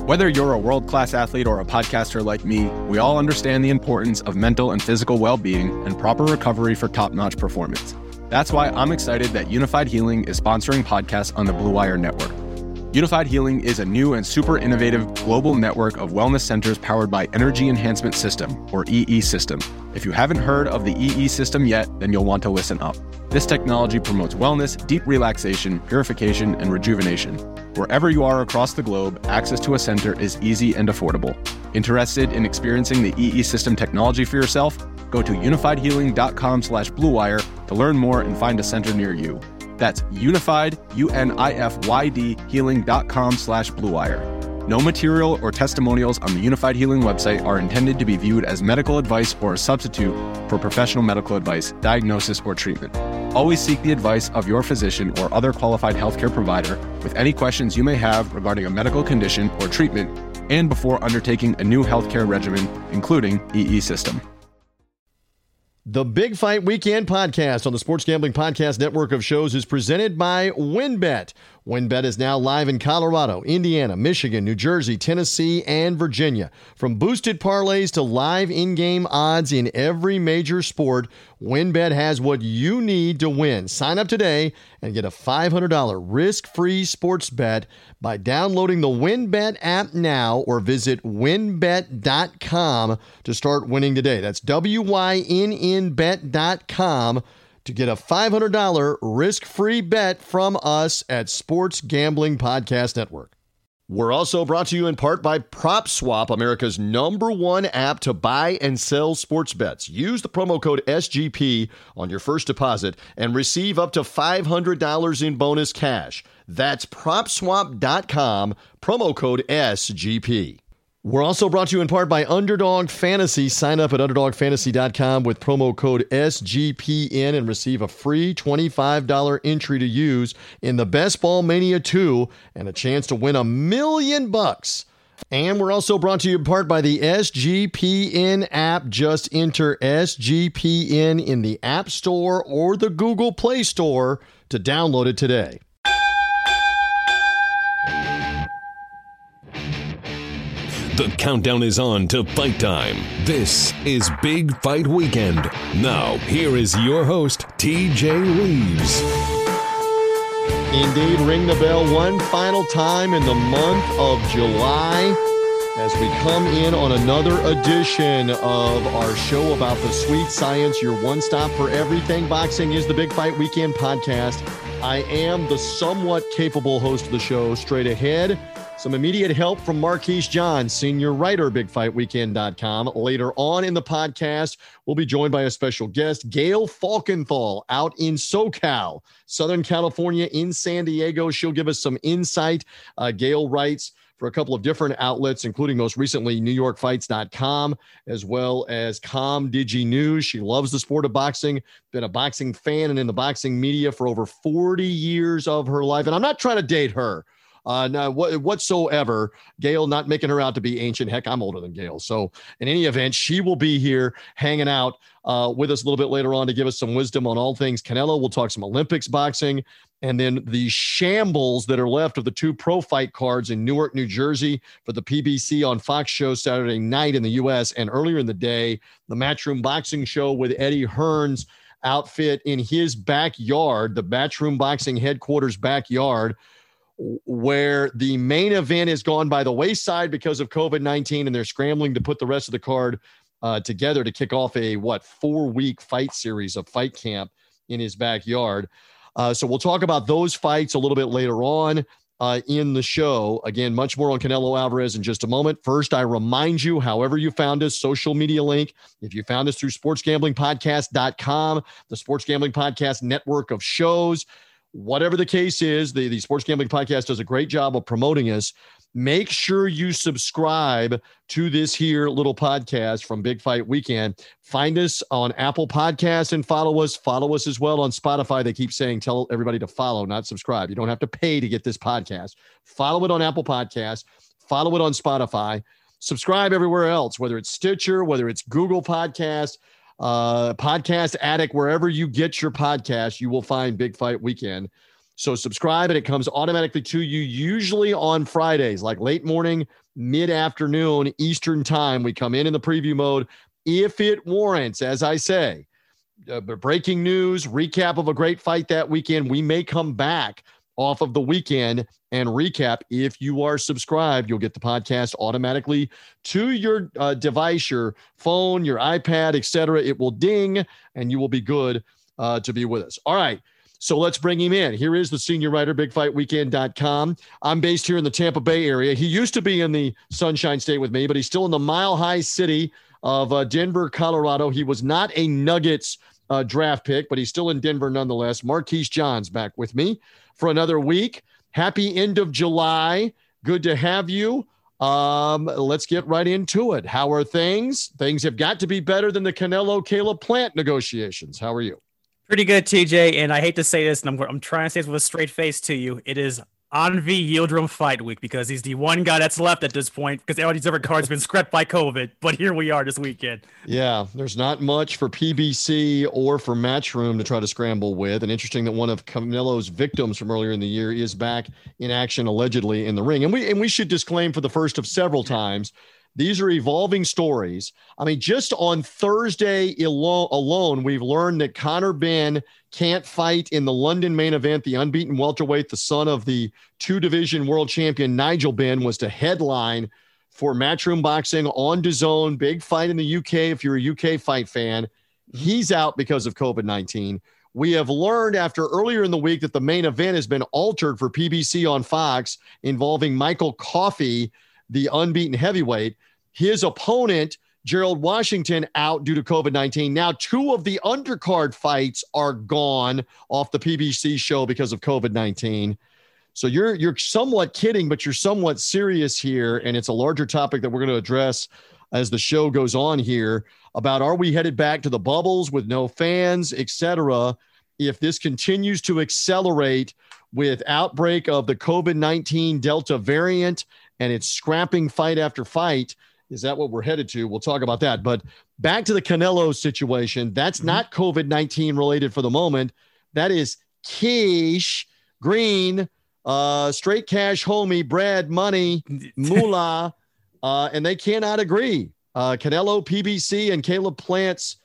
Whether you're a world-class athlete or a podcaster like me, we all understand the importance of mental and physical well-being and proper recovery for top-notch performance. That's why I'm excited that Unified Healing is sponsoring podcasts on the Blue Wire Network. Unified Healing is a new and super innovative global network of wellness centers powered by Energy Enhancement System, or EE System. If you haven't heard of the EE System yet, then you'll want to listen up. This technology promotes wellness, deep relaxation, purification, and rejuvenation. Wherever you are across the globe, access to a center is easy and affordable. Interested in experiencing the EE System technology for yourself? Go to unifiedhealing.com/bluewire to learn more and find a center near you. That's unified, UNIFYD, healing.com/bluewire. No material or testimonials on the Unified Healing website are intended to be viewed as medical advice or a substitute for professional medical advice, diagnosis, or treatment. Always seek the advice of your physician or other qualified healthcare provider with any questions you may have regarding a medical condition or treatment and before undertaking a new healthcare regimen, including EE System. The Big Fight Weekend podcast on the Sports Gambling Podcast Network of shows is presented by WynnBET. WynnBET is now live in Colorado, Indiana, Michigan, New Jersey, Tennessee, and Virginia. From boosted parlays to live in-game odds in every major sport, WynnBET has what you need to win. Sign up today and get a $500 risk-free sports bet by downloading the WynnBET app now or visit wynnbet.com to start winning today. That's WYNNBet.com to get a $500 risk-free bet from us at Sports Gambling Podcast Network. We're also brought to you in part by PropSwap, America's #1 app to buy and sell sports bets. Use the promo code SGP on your first deposit and receive up to $500 in bonus cash. That's PropSwap.com, promo code SGP. We're also brought to you in part by Underdog Fantasy. Sign up at UnderdogFantasy.com with promo code SGPN and receive a free $25 entry to use in the Best Ball Mania 2 and a chance to win $1 million. And we're also brought to you in part by the SGPN app. Just enter SGPN in the App Store or the Google Play Store to download it today. The countdown is on to fight time. This is Big Fight Weekend. Now, here is your host, TJ Reeves. Indeed, ring the bell one final time in the month of July as we come in on another edition of our show about the sweet science, your one stop for everything. Boxing is the Big Fight Weekend podcast. I am the somewhat capable host of the show. Straight ahead, some immediate help from Marquise John, senior writer, BigFightWeekend.com. Later on in the podcast, we'll be joined by a special guest, Gail Falkenthal, out in SoCal, Southern California, in San Diego. She'll give us some insight. Gail writes for a couple of different outlets, including most recently NewYorkFights.com, as well as ComDigi News. She loves the sport of boxing, been a boxing fan and in the boxing media for over 40 years of her life. And I'm not trying to date her. No, whatsoever. Gail, not making her out to be ancient. Heck, I'm older than Gail. So in any event, she will be here hanging out with us a little bit later on to give us some wisdom on all things Canelo. We'll talk some Olympics boxing and then the shambles that are left of the 2 pro fight cards in Newark, New Jersey for the PBC on Fox show Saturday night in the U.S. And earlier in the day, the Matchroom Boxing show with Eddie Hearn's outfit in his backyard, the Matchroom Boxing headquarters backyard, where the main event has gone by the wayside because of COVID-19, and they're scrambling to put the rest of the card together to kick off a 4-week fight series of Fight Camp in his backyard. So we'll talk about those fights a little bit later on in the show. Again, much more on Canelo Alvarez in just a moment. First, I remind you, however you found us, social media link. If you found us through sportsgamblingpodcast.com, the Sports Gambling Podcast network of shows, whatever the case is, the Sports Gambling Podcast does a great job of promoting us. Make sure you subscribe to this here little podcast from Big Fight Weekend. Find us on Apple Podcasts and follow us. Follow us as well on Spotify. They keep saying, tell everybody to follow, not subscribe. You don't have to pay to get this podcast. Follow it on Apple Podcasts. Follow it on Spotify. Subscribe everywhere else, whether it's Stitcher, whether it's Google Podcasts, Podcast Addict, wherever you get your podcast, you will find Big Fight Weekend. So subscribe and it comes automatically to you, usually on Fridays, like late morning, mid-afternoon, Eastern time. We come in the preview mode if it warrants, as I say. Breaking news, recap of a great fight that weekend. We may come back off of the weekend and recap. If you are subscribed, you'll get the podcast automatically to your device, your phone, your iPad, etc. It will ding and you will be good to be with us. All right. So let's bring him in. Here is the senior writer, bigfightweekend.com. I'm based here in the Tampa Bay area. He used to be in the Sunshine State with me, but he's still in the mile-high city of Denver, Colorado. He was not a Nuggets draft pick, but he's still in Denver nonetheless. Marquise Johns back with me for another week. Happy end of July. Good to have you. Let's get right into it. How are things? Things have got to be better than the Canelo-Caleb Plant negotiations. How are you? Pretty good, TJ, and I hate to say this, and I'm trying to say this with a straight face to you. It is Anvi Yildirim fight week because he's the one guy that's left at this point because all these other cards have been scrapped by COVID, but here we are this weekend. Yeah, there's not much for PBC or for Matchroom to try to scramble with, and interesting that one of Canelo's victims from earlier in the year is back in action allegedly in the ring, and we should disclaim for the first of several times, these are evolving stories. I mean, just on Thursday alone, we've learned that Conor Benn can't fight in the London main event. The unbeaten welterweight, the son of the two-division world champion Nigel Benn, was to headline for Matchroom Boxing on DAZN. Big fight in the UK if you're a UK fight fan. He's out because of COVID-19. We have learned after earlier in the week that the main event has been altered for PBC on Fox involving Michael Coffey, the unbeaten heavyweight. His opponent, Gerald Washington, out due to COVID-19. Now, two of the undercard fights are gone off the PBC show because of COVID-19. So you're somewhat kidding, but you're somewhat serious here. And it's a larger topic that we're going to address as the show goes on here about, are we headed back to the bubbles with no fans, etc.? If this continues to accelerate with outbreak of the COVID-19 Delta variant and it's scrapping fight after fight, is that what we're headed to? We'll talk about that. But back to the Canelo situation. That's not COVID-19 related for the moment. That is Kish, Green, straight cash homie, Brad Money, Moolah, and they cannot agree. Canelo, PBC, and Caleb Plant's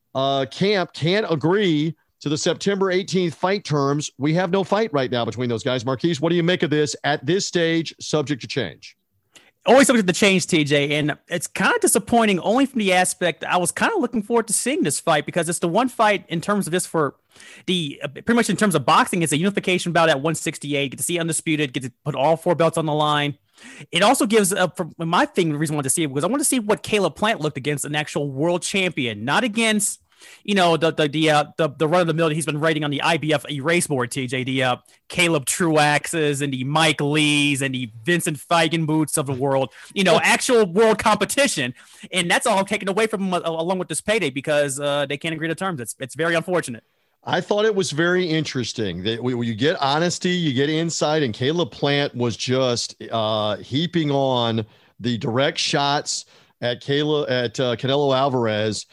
camp can't agree to the September 18th fight terms. We have no fight right now between those guys. Marquise, what do you make of this at this stage, subject to change? Always subject to change, TJ, and it's kind of disappointing only from the aspect I was kind of looking forward to seeing this fight because it's the one fight in terms of this for the pretty much in terms of boxing. It's a unification bout at 168. Get to see Undisputed, get to put all four belts on the line. It also gives for my thing, the reason I wanted to see it because I want to see what Caleb Plant looked against an actual world champion, not against, you know, the run of the mill that he's been writing on the IBF erase board, TJ, the Caleb Truaxes and the Mike Lees and the Vincent Feigenboots of the world, you know, actual world competition. And that's all taken away from him along with this payday because they can't agree to terms. It's very unfortunate. I thought it was very interesting that you get honesty, you get insight, and Caleb Plant was just heaping on the direct shots at Canelo Alvarez.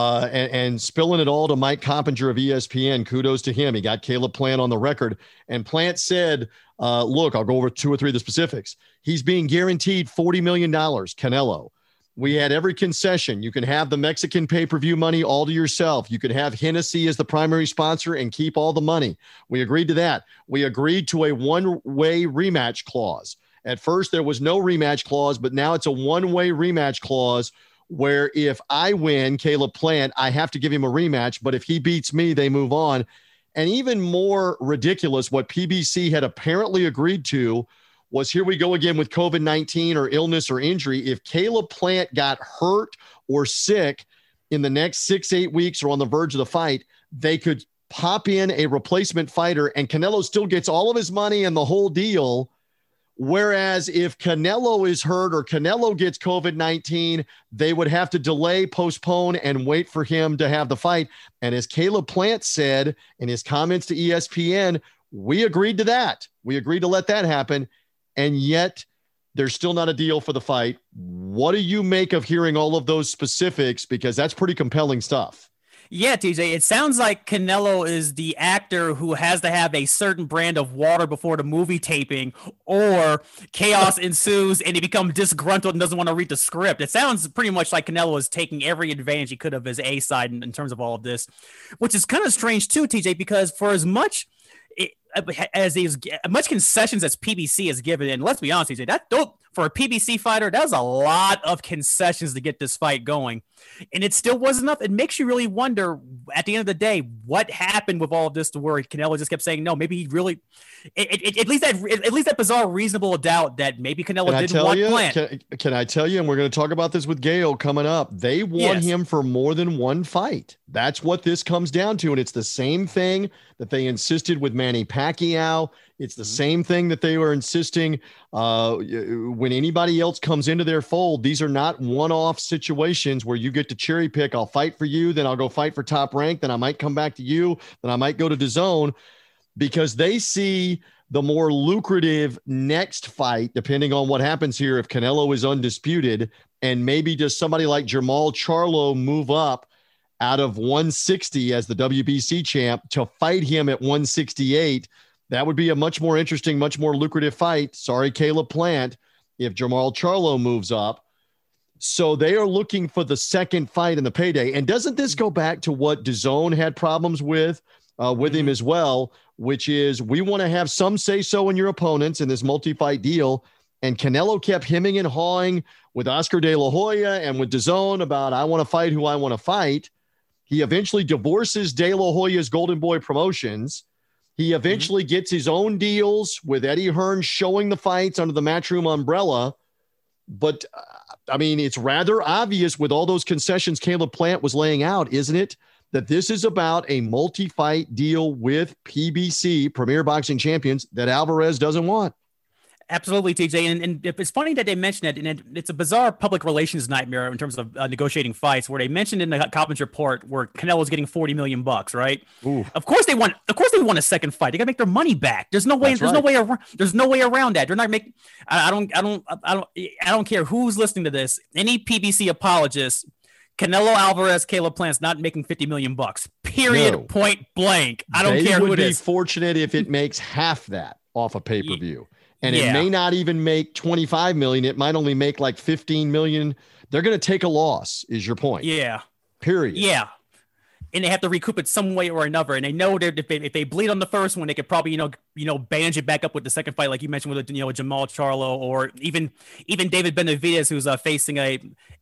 And spilling it all to Mike Coppinger of ESPN. Kudos to him. He got Caleb Plant on the record. And Plant said, look, I'll go over two or three of the specifics. He's being guaranteed $40 million, Canelo. We had every concession. You can have the Mexican pay-per-view money all to yourself. You could have Hennessy as the primary sponsor and keep all the money. We agreed to that. We agreed to a one-way rematch clause. At first, there was no rematch clause, but now it's a one-way rematch clause where if I win, Caleb Plant, I have to give him a rematch. But if he beats me, they move on. And even more ridiculous, what PBC had apparently agreed to was, here we go again with COVID-19 or illness or injury. If Caleb Plant got hurt or sick in the next 6-8 weeks or on the verge of the fight, they could pop in a replacement fighter and Canelo still gets all of his money and the whole deal. Whereas if Canelo is hurt or Canelo gets COVID-19, they would have to delay, postpone, and wait for him to have the fight. And as Caleb Plant said in his comments to ESPN, we agreed to that. We agreed to let that happen. And yet there's still not a deal for the fight. What do you make of hearing all of those specifics? Because that's pretty compelling stuff. Yeah, TJ, it sounds like Canelo is the actor who has to have a certain brand of water before the movie taping, or chaos ensues and he becomes disgruntled and doesn't want to read the script. It sounds pretty much like Canelo is taking every advantage he could of his A side in terms of all of this, which is kind of strange too, TJ, because for as much concessions as PBC has given, and let's be honest, TJ, for a PBC fighter, that's a lot of concessions to get this fight going, and it still wasn't enough. It makes you really wonder at the end of the day what happened with all of this to where Canelo just kept saying no. Maybe he really, at least that bizarre reasonable doubt that maybe Canelo didn't want Plant. Can I tell you? And we're going to talk about this with Gale coming up. They want him for more than one fight. That's what this comes down to, and it's the same thing that they insisted with Manny Pacquiao. It's the same thing that they were insisting when anybody else comes into their fold. These are not one-off situations where you get to cherry pick. I'll fight for you, then I'll go fight for Top Rank, then I might come back to you, then I might go to DAZN, because they see the more lucrative next fight, depending on what happens here, if Canelo is undisputed, and maybe does somebody like Jermall Charlo move up out of 160 as the WBC champ to fight him at 168. That would be a much more interesting, much more lucrative fight. Sorry, Caleb Plant, if Jermall Charlo moves up. So they are looking for the second fight in the payday. And doesn't this go back to what DAZN had problems with him as well, which is we want to have some say-so in your opponents in this multi-fight deal. And Canelo kept hemming and hawing with Oscar De La Hoya and with DAZN about, I want to fight who I want to fight. He eventually divorces De La Hoya's Golden Boy Promotions. He eventually gets his own deals with Eddie Hearn showing the fights under the Matchroom umbrella. But, I mean, it's rather obvious with all those concessions Caleb Plant was laying out, isn't it, that this is about a multi-fight deal with PBC, Premier Boxing Champions, that Alvarez doesn't want. Absolutely, TJ. And it's funny that they mentioned it, and it's a bizarre public relations nightmare in terms of negotiating fights, where they mentioned in the Coppins report where Canelo's getting $40 million, right? Ooh. Of course they want a second fight. They got to make their money back. There's no way around that. They're not making. I don't care who's listening to this. Any PBC apologist, Canelo Alvarez, Caleb Plant's not making $50 million. Period. No. Point blank. I don't care who it is. They would be fortunate if it makes half that off a pay-per-view. And it may not even make 25 million. It might only make like 15 million. They're going to take a loss, is your point. Yeah. Period. Yeah. And they have to recoup it some way or another. And they know that if they bleed on the first one, they could probably, bandage it back up with the second fight, like you mentioned with, Jermall Charlo, or even David Benavidez, who's facing a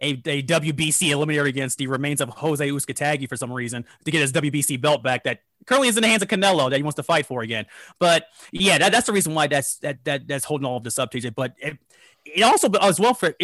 WBC eliminator against the remains of Jose Uzcategui for some reason to get his WBC belt back that currently is in the hands of Canelo that he wants to fight for again. But yeah, that's the reason why that's holding all of this up, TJ. But it also as well for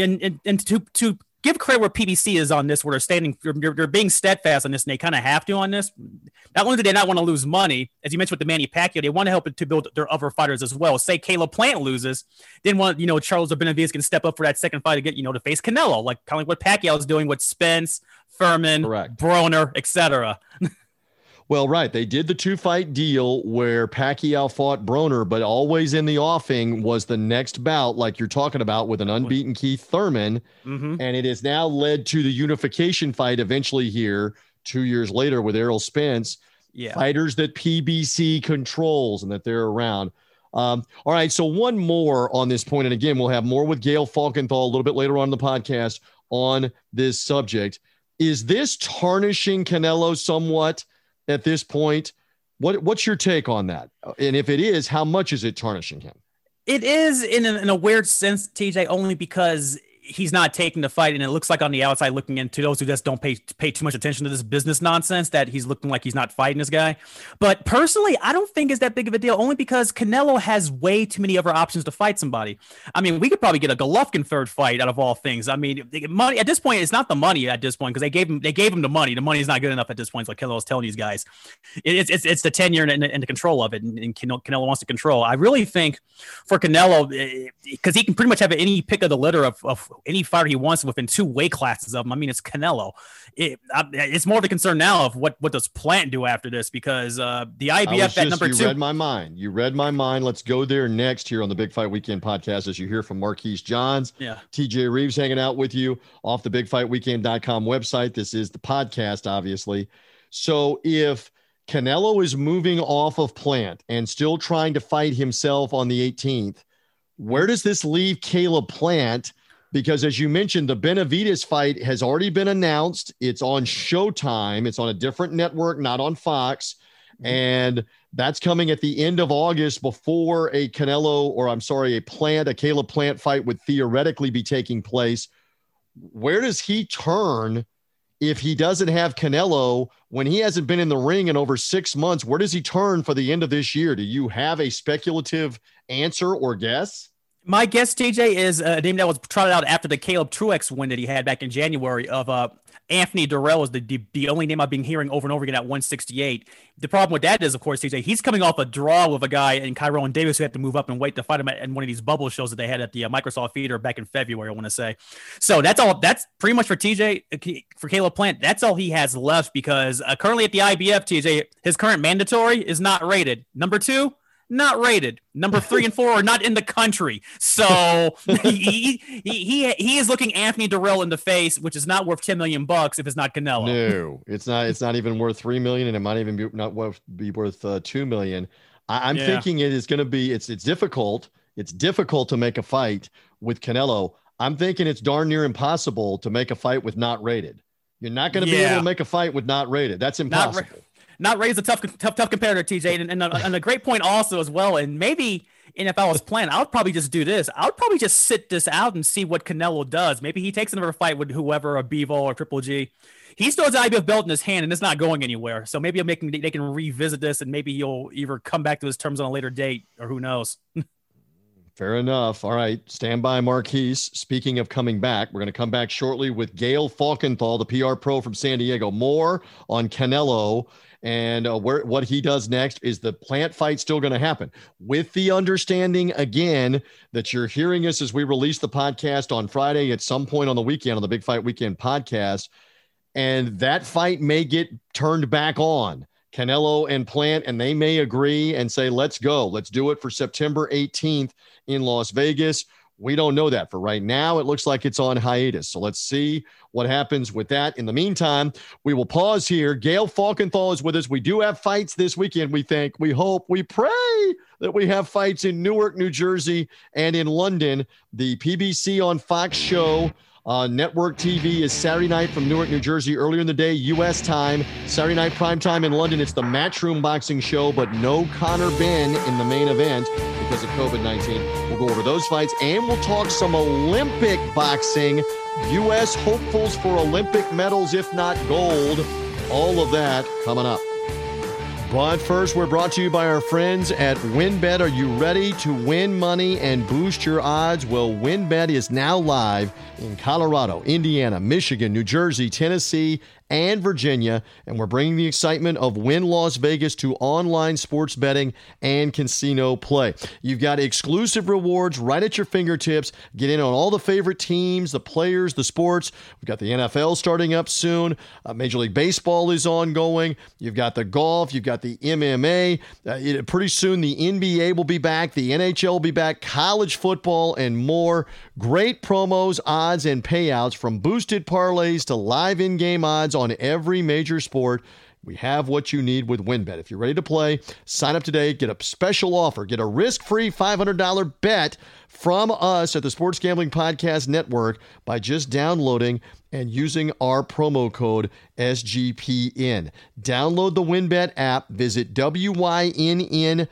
to give credit where PBC is on this, where they're being steadfast on this, and they kind of have to on this. Not only do they not want to lose money, as you mentioned with the Manny Pacquiao, they want to help it to build their other fighters as well. Say Caleb Plant loses, then Charles or Benavidez can step up for that second fight to get to face Canelo, kind of like what Pacquiao is doing with Spence, Furman, Broner, etc. Well, right. They did the 2-fight deal where Pacquiao fought Broner, but always in the offing was the next bout, like you're talking about, with an unbeaten Keith Thurman. Mm-hmm. And it has now led to the unification fight eventually here 2 years later with Errol Spence. Yeah. Fighters that PBC controls and that they're around. All right. So one more on this point, and again, we'll have more with Gail Falkenthal a little bit later on in the podcast on this subject. Is this tarnishing Canelo somewhat at this point? What's your take on that? And if it is, how much is it tarnishing him? It is in a weird sense, TJ, only because he's not taking the fight, and it looks like on the outside looking into those who just don't pay too much attention to this business nonsense that he's looking like he's not fighting this guy. But personally, I don't think it's that big of a deal, only because Canelo has way too many other options to fight somebody. I mean, we could probably get a Golovkin third fight out of all things. I mean, money at this point, it's not the money at this point, because they gave him the money. The money is not good enough at this point. It's like Canelo's telling these guys. It's the tenure and the control of it, and Canelo wants to control. I really think for Canelo, because he can pretty much have any pick of the litter of any fighter he wants within 2 weight classes of him. I mean, it's Canelo. It's more of a concern now of what does Plant do after this, because the IBF at number 2. You read my mind. Let's go there next here on the Big Fight Weekend podcast as you hear from Marquise Johns. Yeah. TJ Reeves hanging out with you off the BigFightWeekend.com website. This is the podcast, obviously. So if Canelo is moving off of Plant and still trying to fight himself on the 18th, where does this leave Caleb Plant? Because as you mentioned, the Benavidez fight has already been announced. It's on Showtime. It's on a different network, not on Fox. And that's coming at the end of August before a Caleb Plant fight would theoretically be taking place. Where does he turn if he doesn't have Canelo when he hasn't been in the ring in over 6 months? Where does he turn for the end of this year? Do you have a speculative answer or guess? My guess, TJ, is a name that was trotted out after the Caleb Truex win that he had back in January of Anthony Durrell is the only name I've been hearing over and over again at 168. The problem with that is, of course, TJ, he's coming off a draw with a guy in Kyron Davis who had to move up and wait to fight him at one of these bubble shows that they had at the Microsoft Theater back in February, I want to say. So that's all. That's pretty much for TJ, for Caleb Plant. That's all he has left because currently at the IBF, TJ, his current mandatory is not rated. Number 2, not rated. Number 3 and 4 are not in the country. So he is looking Anthony Durrell in the face, which is not worth $10 million if it's not Canelo. No, it's not. It's not even worth $3 million, and it might even be worth $2 million. I'm thinking it is going to be. It's difficult. It's difficult to make a fight with Canelo. I'm thinking it's darn near impossible to make a fight with not rated. You're not going to be able to make a fight with not rated. That's impossible. Not raised a tough competitor, TJ, and a great point also as well. And maybe, if I was playing, I would probably just do this. I would probably just sit this out and see what Canelo does. Maybe he takes another fight with whoever, a Bivol or Triple G. He still has the IBF belt in his hand, and it's not going anywhere. So maybe they can revisit this, and maybe he'll either come back to his terms on a later date, or who knows. Fair enough. All right. Stand by, Marquise. Speaking of coming back, we're going to come back shortly with Gail Falkenthal, the PR pro from San Diego. More on Canelo and what he does next. Is the Plant fight still going to happen? With the understanding, again, that you're hearing us as we release the podcast on Friday at some point on the weekend on the Big Fight Weekend podcast, and that fight may get turned back on. Canelo and Plant, and they may agree and say, let's go. Let's do it for September 18th in Las Vegas. We don't know that. For right now, it looks like it's on hiatus. So let's see what happens with that. In the meantime, we will pause here. Gail Falkenthal is with us. We do have fights this weekend, we think. We hope, we pray that we have fights in Newark, New Jersey, and in London. The PBC on Fox show network TV is Saturday night from Newark, New Jersey, earlier in the day, U.S. time. Saturday night prime time in London, it's the Matchroom Boxing Show, but no Conor Benn in the main event because of COVID-19. We'll go over those fights, and we'll talk some Olympic boxing, U.S. hopefuls for Olympic medals, if not gold. All of that coming up. But first, we're brought to you by our friends at WynnBET. Are you ready to win money and boost your odds? Well, WynnBET is now live in Colorado, Indiana, Michigan, New Jersey, Tennessee, and Virginia, and we're bringing the excitement of Wynn Las Vegas to online sports betting and casino play. You've got exclusive rewards right at your fingertips. Get in on all the favorite teams, the players, the sports. We've got the NFL starting up soon. Major League Baseball is ongoing. You've got the golf. You've got the MMA. Pretty soon the NBA will be back. The NHL will be back. College football and more. Great promos, odds, and payouts from boosted parlays to live in-game odds on every major sport. We have what you need with WynnBET. If you're ready to play, sign up today. Get a special offer. Get a risk-free $500 bet from us at the Sports Gambling Podcast Network by just downloading and using our promo code SGPN. Download the WynnBET app. Visit WYNNBet.com.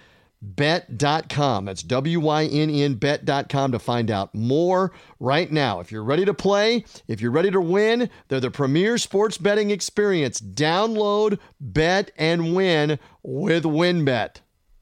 That's WYNNBet.com to find out more right now. If you're ready to play, if you're ready to win, they're the premier sports betting experience. Download, bet, and win with WynnBET.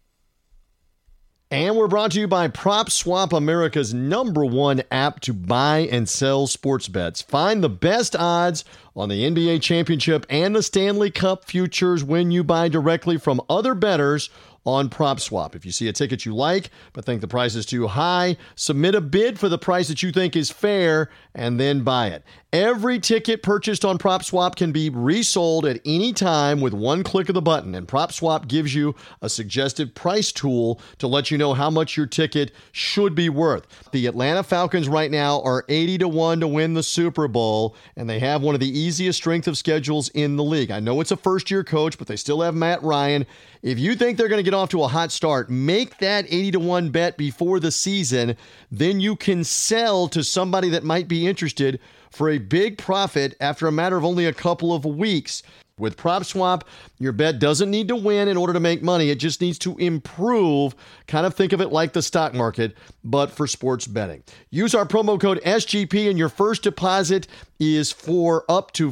And we're brought to you by PropSwap, America's #1 app to buy and sell sports bets. Find the best odds on the NBA championship and the Stanley Cup futures when you buy directly from other bettors on PropSwap. If you see a ticket you like but think the price is too high, submit a bid for the price that you think is fair and then buy it. Every ticket purchased on PropSwap can be resold at any time with one click of the button, and PropSwap gives you a suggested price tool to let you know how much your ticket should be worth. The Atlanta Falcons right now are 80-1 to win the Super Bowl, and they have one of the easiest strength of schedules in the league. I know it's a first-year coach, but they still have Matt Ryan. If you think they're going to get off to a hot start, make that 80-1 bet before the season. Then you can sell to somebody that might be interested for a big profit after a matter of only a couple of weeks. With PropSwap, your bet doesn't need to win in order to make money. It just needs to improve. Kind of think of it like the stock market, but for sports betting. Use our promo code SGP, and your first deposit is for up to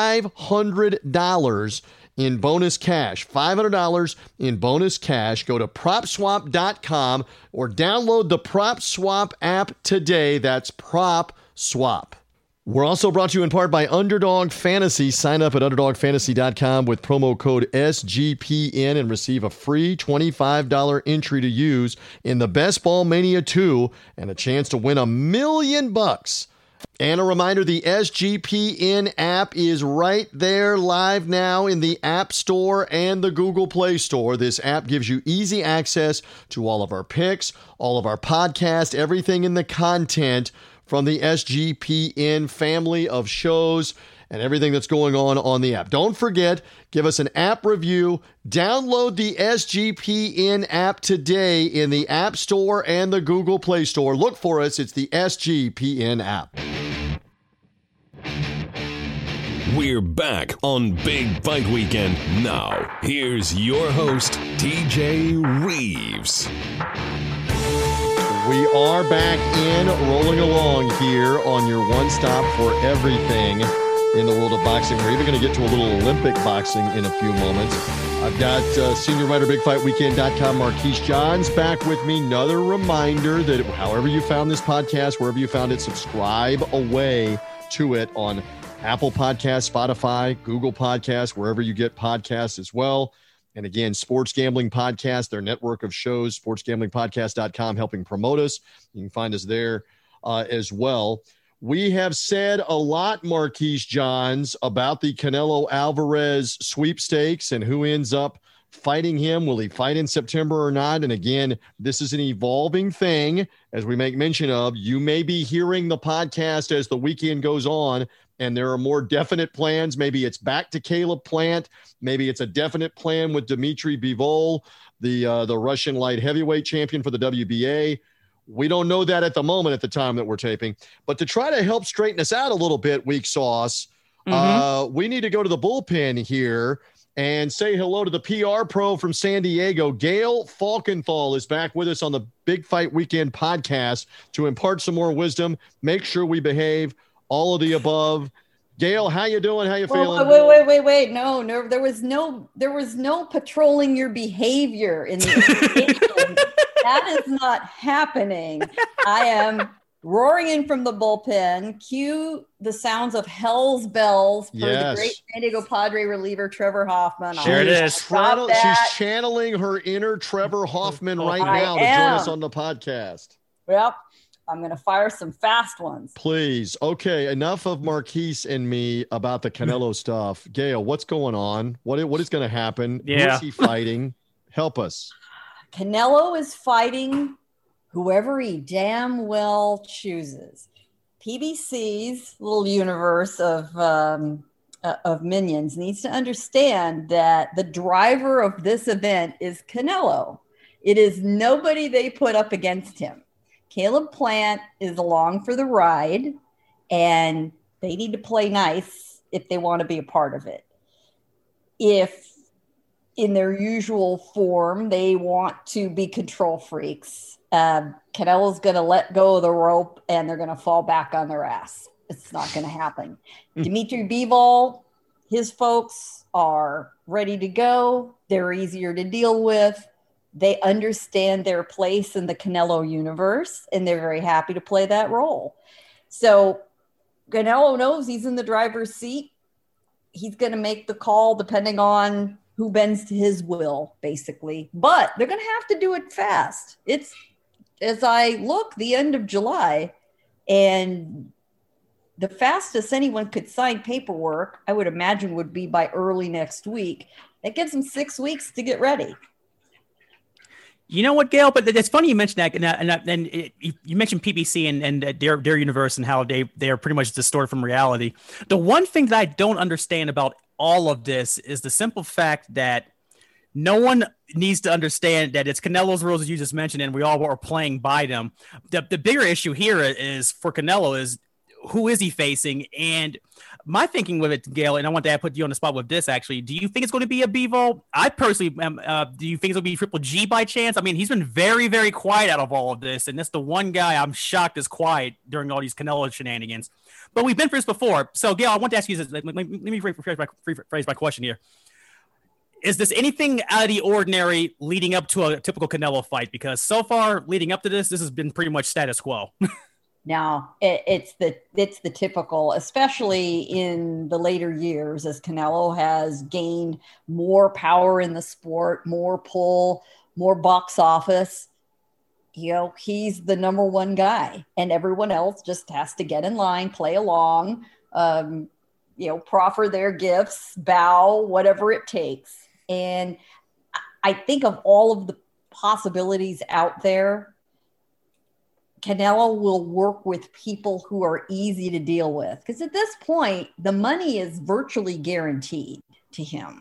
$500 in bonus cash. $500 in bonus cash. Go to PropSwap.com or download the PropSwap app today. That's PropSwap. We're also brought to you in part by Underdog Fantasy. Sign up at UnderdogFantasy.com with promo code SGPN and receive a free $25 entry to use in the Best Ball Mania 2 and a chance to win $1 million. And a reminder, the SGPN app is right there live now in the App Store and the Google Play Store. This app gives you easy access to all of our picks, all of our podcasts, everything in the content from the SGPN family of shows and everything that's going on the app. Don't forget, give us an app review. Download the SGPN app today in the App Store and the Google Play Store. Look for us. It's the SGPN app. We're back on Big Fight Weekend. Now, here's your host, TJ Reeves. We are back in, rolling along here on your one-stop for everything in the world of boxing. We're even going to get to a little Olympic boxing in a few moments. I've got senior writer, BigFightWeekend.com, Marquise Johns back with me. Another reminder that however you found this podcast, wherever you found it, subscribe away to it on Apple Podcasts, Spotify, Google Podcasts, wherever you get podcasts as well. And again, Sports Gambling Podcast, their network of shows, sportsgamblingpodcast.com, helping promote us. You can find us there as well. We have said a lot, Marquise Johns, about the Canelo Alvarez sweepstakes and who ends up fighting him. Will he fight in September or not? And again, this is an evolving thing, as we make mention of. You may be hearing the podcast as the weekend goes on, and there are more definite plans. Maybe it's back to Caleb Plant. Maybe it's a definite plan with Dmitry Bivol, the Russian light heavyweight champion for the WBA. We don't know that at the moment at the time that we're taping. But to try to help straighten us out a little bit, Weak Sauce, we need to go to the bullpen here and say hello to the PR pro from San Diego. Gail Falkenthal is back with us on the Big Fight Weekend podcast to impart some more wisdom, make sure we behave, all of the above. Gail, how you doing? How you feeling? Wait. No, there was no patrolling your behavior in the invitation. That is not happening. I am roaring in from the bullpen. Cue the sounds of hell's bells for the great San Diego Padre reliever Trevor Hoffman. Sure it is. She's channeling her inner Trevor Hoffman right now to join us on the podcast. Yep. I'm going to fire some fast ones. Please. Okay, enough of Marquise and me about the Canelo stuff. Gail, what's going on? What is going to happen? Yeah. Who is he fighting? Help us. Canelo is fighting whoever he damn well chooses. PBC's little universe of minions needs to understand that the driver of this event is Canelo. It is nobody they put up against him. Caleb Plant is along for the ride, and they need to play nice if they want to be a part of it. If in their usual form, they want to be control freaks, Canelo's going to let go of the rope and they're going to fall back on their ass. It's not going to happen. Dmitry Bivol, his folks are ready to go. They're easier to deal with. They understand their place in the Canelo universe, and they're very happy to play that role. So Canelo knows he's in the driver's seat. He's going to make the call depending on who bends to his will, basically. But they're going to have to do it fast. It's, as I look, the end of July, and the fastest anyone could sign paperwork, I would imagine, would be by early next week. That gives them 6 weeks to get ready. You know what, Gail? But it's funny you mentioned that, and you mentioned PPC and their universe and how they're pretty much distorted from reality. The one thing that I don't understand about all of this is the simple fact that no one needs to understand that it's Canelo's rules, as you just mentioned, and we all are playing by them. The bigger issue here is for Canelo is who is he facing? And my thinking with it, Gail, and I want to put you on the spot with this, actually. Do you think it's going to be a Bivol? I personally do you think it's going to be Triple G by chance? I mean, he's been very, very quiet out of all of this, and that's the one guy I'm shocked is quiet during all these Canelo shenanigans. But we've been through this before. So, Gail, I want to ask you this. Let me rephrase my question here. Is this anything out of the ordinary leading up to a typical Canelo fight? Because so far, leading up to this has been pretty much status quo. No, it's the typical, especially in the later years, as Canelo has gained more power in the sport, more pull, more box office. You know, he's the number one guy, and everyone else just has to get in line, play along, proffer their gifts, bow, whatever it takes. And I think of all of the possibilities out there, Canelo will work with people who are easy to deal with, because at this point, the money is virtually guaranteed to him.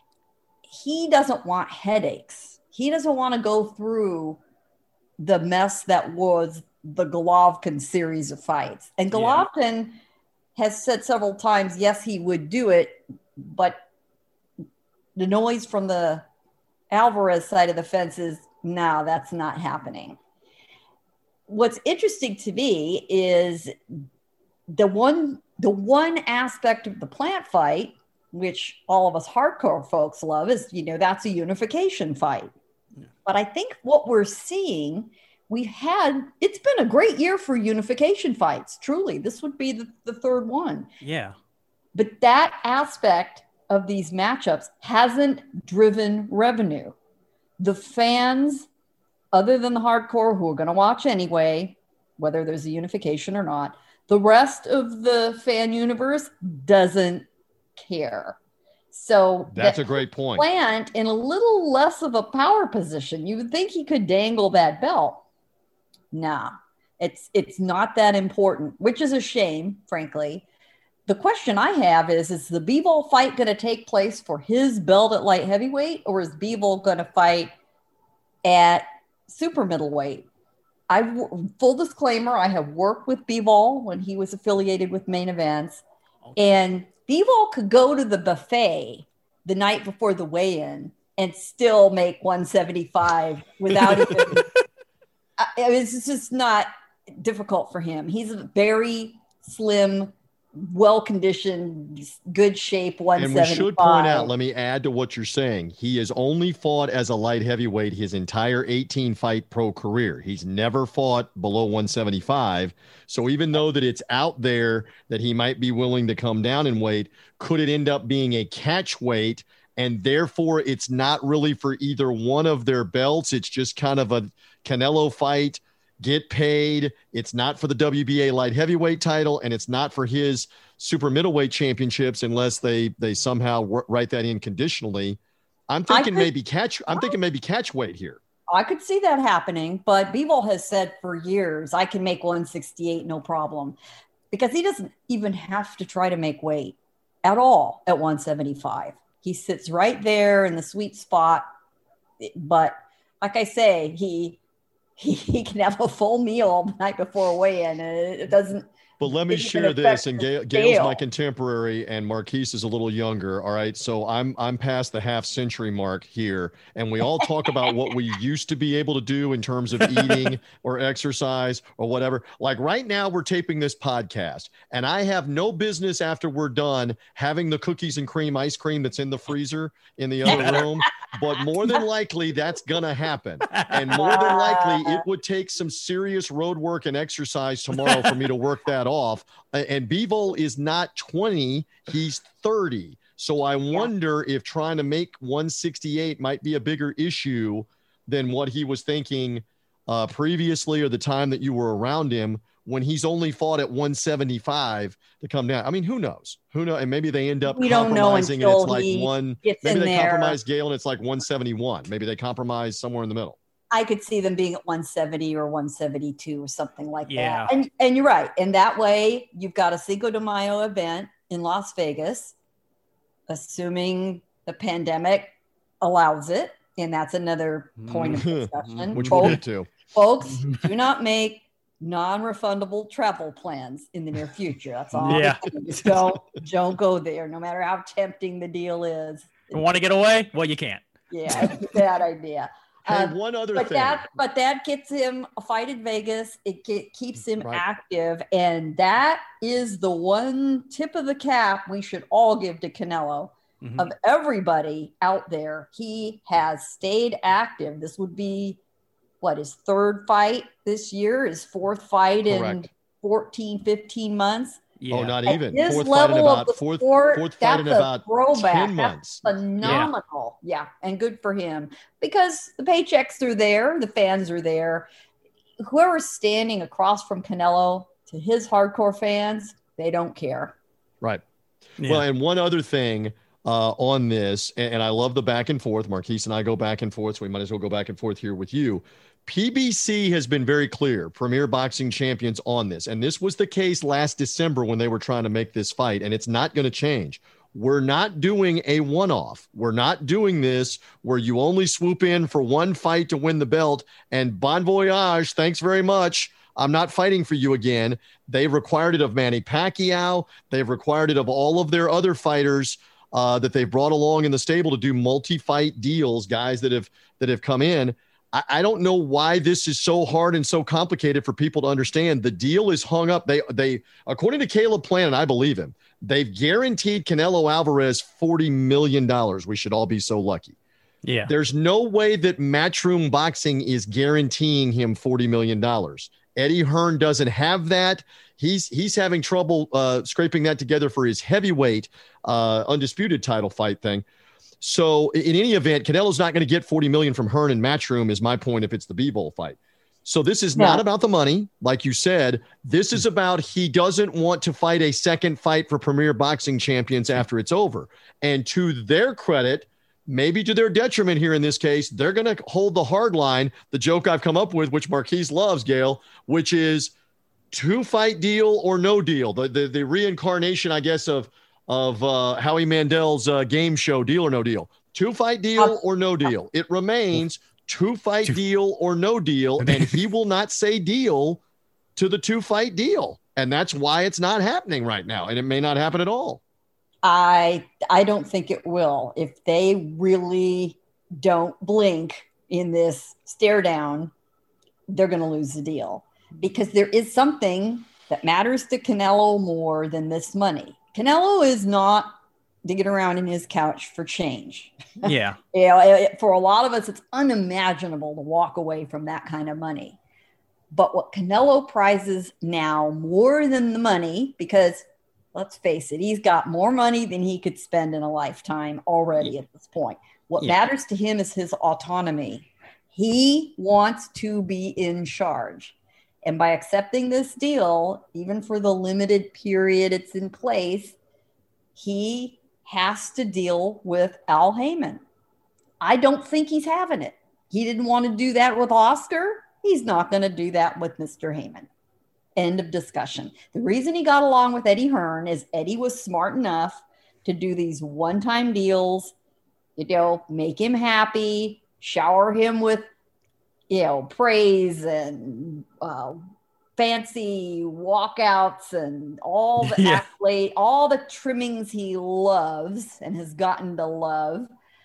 He doesn't want headaches. He doesn't want to go through the mess that was the Golovkin series of fights. And Golovkin has said several times, yes, he would do it, but the noise from the Alvarez side of the fence is, no, that's not happening. What's interesting to me is the one aspect of the Plant fight, which all of us hardcore folks love, is, that's a unification fight. Yeah. But I think what we're seeing, it's been a great year for unification fights. Truly, this would be the third one. Yeah. But that aspect of these matchups hasn't driven revenue. The fans, other than the hardcore who are going to watch anyway, whether there's a unification or not, the rest of the fan universe doesn't care. So that's a great point. Plant in a little less of a power position. You would think he could dangle that belt. Nah, it's not that important, which is a shame, frankly. The question I have is the Bivol fight going to take place for his belt at light heavyweight, or is Bivol going to fight at super middleweight? Full disclaimer, I have worked with Bivol when he was affiliated with Main Events, and Bivol could go to the buffet the night before the weigh-in and still make 175 without even. It's just not difficult for him. He's a very slim, well-conditioned, good shape 175. And we should point out, let me add to what you're saying. He has only fought as a light heavyweight his entire 18-fight pro career. He's never fought below 175. So even though that it's out there that he might be willing to come down in weight, could it end up being a catch weight? And therefore, it's not really for either one of their belts. It's just kind of a Canelo fight, get paid. It's not for the WBA light heavyweight title, and it's not for his super middleweight championships unless they somehow write that in conditionally. I'm thinking maybe catch weight here. I could see that happening, but Bivol has said for years, I can make 168, no problem, because he doesn't even have to try to make weight at all at 175. He sits right there in the sweet spot. But like I say, he can have a full meal the night before a weigh-in. It doesn't. But let me share this, and Gail's my contemporary, and Marquise is a little younger. All right, so I'm past the half-century mark here, and we all talk about what we used to be able to do in terms of eating or exercise or whatever. Like right now, we're taping this podcast, and I have no business after we're done having the cookies and cream ice cream that's in the freezer in the other room. But more than likely, that's gonna happen, and more than likely, it would take some serious road work and exercise tomorrow for me to work that off. And Bivol is not 20, he's 30. So I wonder if trying to make 168 might be a bigger issue than what he was thinking previously, or the time that you were around him, when he's only fought at 175 to come down. I mean, who knows? And maybe they end up compromising, and it's like maybe they compromise Gale and it's like 171. Maybe they compromise somewhere in the middle. I could see them being at 170 or 172 or something like that. And you're right. And that way you've got a Cinco de Mayo event in Las Vegas, assuming the pandemic allows it. And that's another point of discussion. Which we'll get to. Folks, do not make non-refundable travel plans in the near future. That's all. Yeah. Just don't go there, no matter how tempting the deal is. You want to get away? Well, you can't. Yeah, it's a bad idea. Hey, one other thing. But that gets him a fight in Vegas. It keeps him active. And that is the one tip of the cap we should all give to Canelo. Of everybody out there, he has stayed active. This would be his third fight this year, his fourth fight in 14, 15 months. Yeah. Oh, not even. His fourth level fight in about fourth fight in about throwback. 10 months. That's phenomenal. Yeah, and good for him, because the paychecks are there, the fans are there. Whoever's standing across from Canelo, to his hardcore fans, they don't care. Right. Yeah. Well, and one other thing on this, and I love the back and forth. Marquise and I go back and forth, so we might as well go back and forth here with you. PBC has been very clear, Premier Boxing Champions, on this. And this was the case last December when they were trying to make this fight, and it's not going to change. We're not doing a one-off. We're not doing this where you only swoop in for one fight to win the belt and bon voyage, thanks very much, I'm not fighting for you again. They've required it of Manny Pacquiao. They've required it of all of their other fighters that they've brought along in the stable to do multi-fight deals, guys that have come in. I don't know why this is so hard and so complicated for people to understand. The deal is hung up. They according to Caleb Plant, and I believe him, they've guaranteed Canelo Alvarez $40 million. We should all be so lucky. Yeah. There's no way that Matchroom Boxing is guaranteeing him $40 million. Eddie Hearn doesn't have that. He's having trouble scraping that together for his heavyweight undisputed title fight thing. So in any event, Canelo's not going to get $40 million from Hearn and Matchroom, is my point, if it's the B-Bowl fight. So this is not about the money, like you said. This is about he doesn't want to fight a second fight for Premier Boxing Champions after it's over. And to their credit, maybe to their detriment here in this case, they're going to hold the hard line, the joke I've come up with, which Marquise loves, Gail, which is 2-fight deal or no deal. The reincarnation, I guess, of Howie Mandel's game show, Deal or No Deal. 2-fight deal or no deal. It remains 2-fight deal or no deal, and he will not say deal to the 2-fight deal. And that's why it's not happening right now, and it may not happen at all. I don't think it will. If they really don't blink in this stare down, they're going to lose the deal, because there is something that matters to Canelo more than this money. Canelo is not digging around in his couch for change. Yeah. For a lot of us, it's unimaginable to walk away from that kind of money. But what Canelo prizes now more than the money, because let's face it, he's got more money than he could spend in a lifetime already at this point. What matters to him is his autonomy. He wants to be in charge. And by accepting this deal, even for the limited period it's in place, he has to deal with Al Haymon. I don't think he's having it. He didn't want to do that with Oscar. He's not going to do that with Mr. Haymon. End of discussion. The reason he got along with Eddie Hearn is Eddie was smart enough to do these one-time deals, make him happy, shower him with praise and fancy walkouts and all the accolade, all the trimmings he loves and has gotten to love.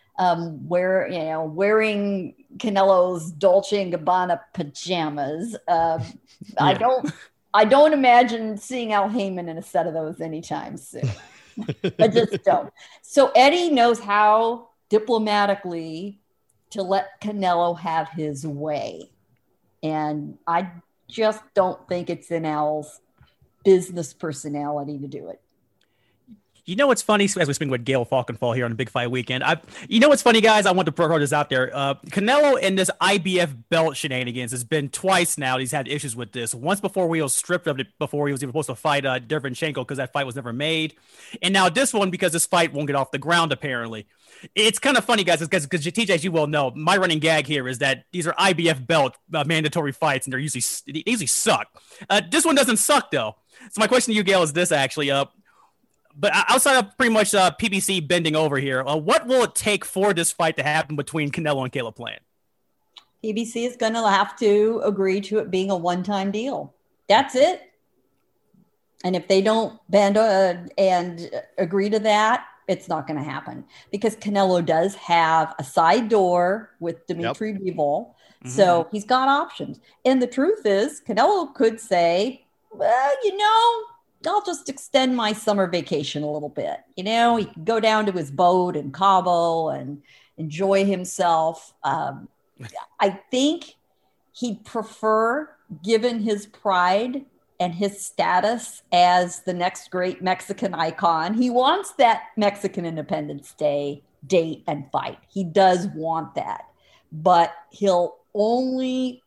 Wearing Canelo's Dolce and Gabbana pajamas. I don't imagine seeing Al Haymon in a set of those anytime soon. I just don't. So Eddie knows how diplomatically to let Canelo have his way. And I just don't think it's in Al's business personality to do it. You know what's funny? As we speak with Gail Falkenfall here on the Big Fight Weekend, you know what's funny, guys? I want to throw this out there. Canelo in this IBF belt shenanigans has been twice now. He's had issues with this. Once before he was stripped of it before he was even supposed to fight Derevyanchenko because that fight was never made, and now this one because this fight won't get off the ground apparently. It's kind of funny, guys, because TJ, as you well know, my running gag here is that these are IBF belt mandatory fights, and they usually suck. This one doesn't suck though. So my question to you, Gail, is this actually But outside of pretty much PBC bending over here, what will it take for this fight to happen between Canelo and Caleb Plant? PBC is going to have to agree to it being a one-time deal. That's it. And if they don't bend and agree to that, it's not going to happen because Canelo does have a side door with Dimitri Bivol. Mm-hmm. So he's got options. And the truth is, Canelo could say, well, I'll just extend my summer vacation a little bit. He can go down to his boat in Cabo and enjoy himself. I think he'd prefer, given his pride and his status as the next great Mexican icon, he wants that Mexican Independence Day date and fight. He does want that, but he'll only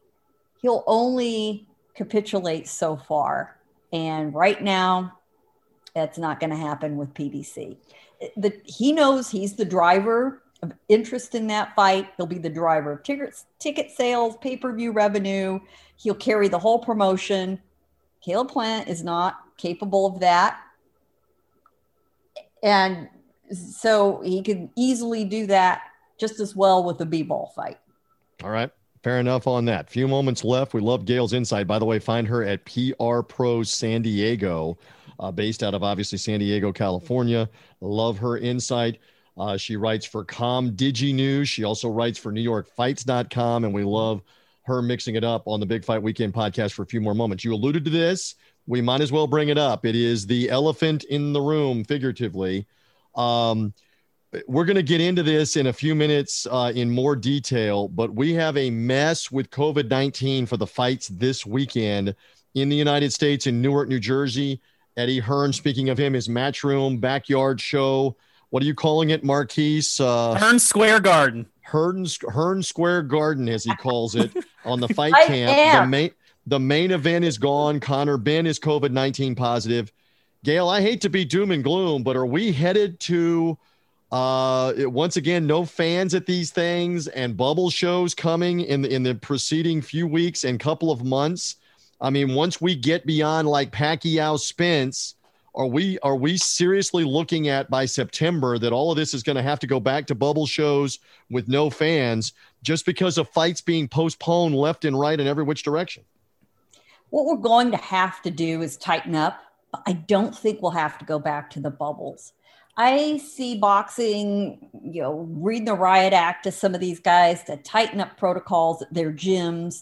capitulate so far. And right now, that's not going to happen with PBC. He knows he's the driver of interest in that fight. He'll be the driver of ticket sales, pay-per-view revenue. He'll carry the whole promotion. Caleb Plant is not capable of that. And so he could easily do that just as well with the B-ball fight. All right. Fair enough on that. Few moments left. We love Gail's insight. By the way, find her at PR Pro San Diego, based out of obviously San Diego, California. Love her insight. She writes for Digi News. She also writes for NewYorkFights.com, and we love her mixing it up on the Big Fight Weekend podcast for a few more moments. You alluded to this. We might as well bring it up. It is the elephant in the room, figuratively. We're going to get into this in a few minutes in more detail, but we have a mess with COVID-19 for the fights this weekend in the United States, in Newark, New Jersey. Eddie Hearn, speaking of him, his Matchroom backyard show. What are you calling it, Marquise? Hearn Square Garden. Hearn Square Garden, as he calls it, on the fight camp. The main event is gone. Conor Benn is COVID-19 positive. Gail, I hate to be doom and gloom, but are we headed to once again no fans at these things and bubble shows coming in the preceding few weeks and couple of months? I mean, once we get beyond like Pacquiao Spence, are we seriously looking at by September that all of this is going to have to go back to bubble shows with no fans just because of fights being postponed left and right in every which direction? What we're going to have to do is tighten up. I don't think we'll have to go back to the bubbles. I see boxing, reading the Riot Act to some of these guys to tighten up protocols at their gyms,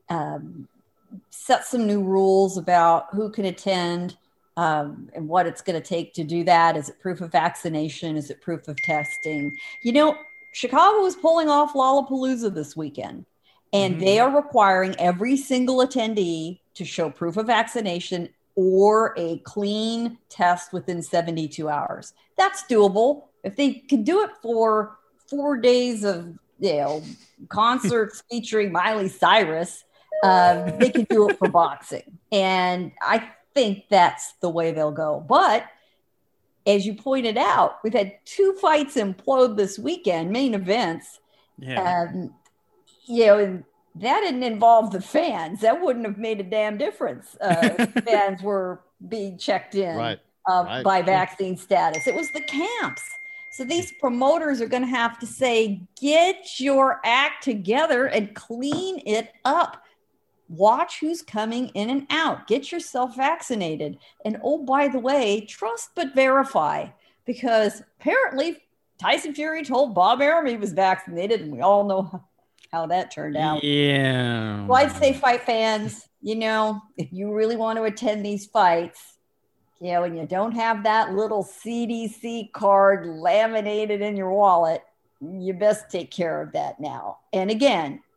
set some new rules about who can attend and what it's going to take to do that. Is it proof of vaccination? Is it proof of testing? Chicago is pulling off Lollapalooza this weekend, and they are requiring every single attendee to show proof of vaccination or a clean test within 72 hours. That's doable. If they can do it for 4 days of concerts featuring Miley Cyrus, they can do it for boxing. And I think that's the way they'll go. But as you pointed out, we've had 2 fights implode this weekend, main events. Yeah. And that didn't involve the fans. That wouldn't have made a damn difference. Fans were being checked in by vaccine status. It was the camps. So these promoters are going to have to say, get your act together and clean it up. Watch who's coming in and out. Get yourself vaccinated. And oh, by the way, trust but verify. Because apparently Tyson Fury told Bob Arum he was vaccinated, and we all know how that turned out. Yeah. Well, I'd say fight fans, if you really want to attend these fights, and you don't have that little CDC card laminated in your wallet, you best take care of that now. And again,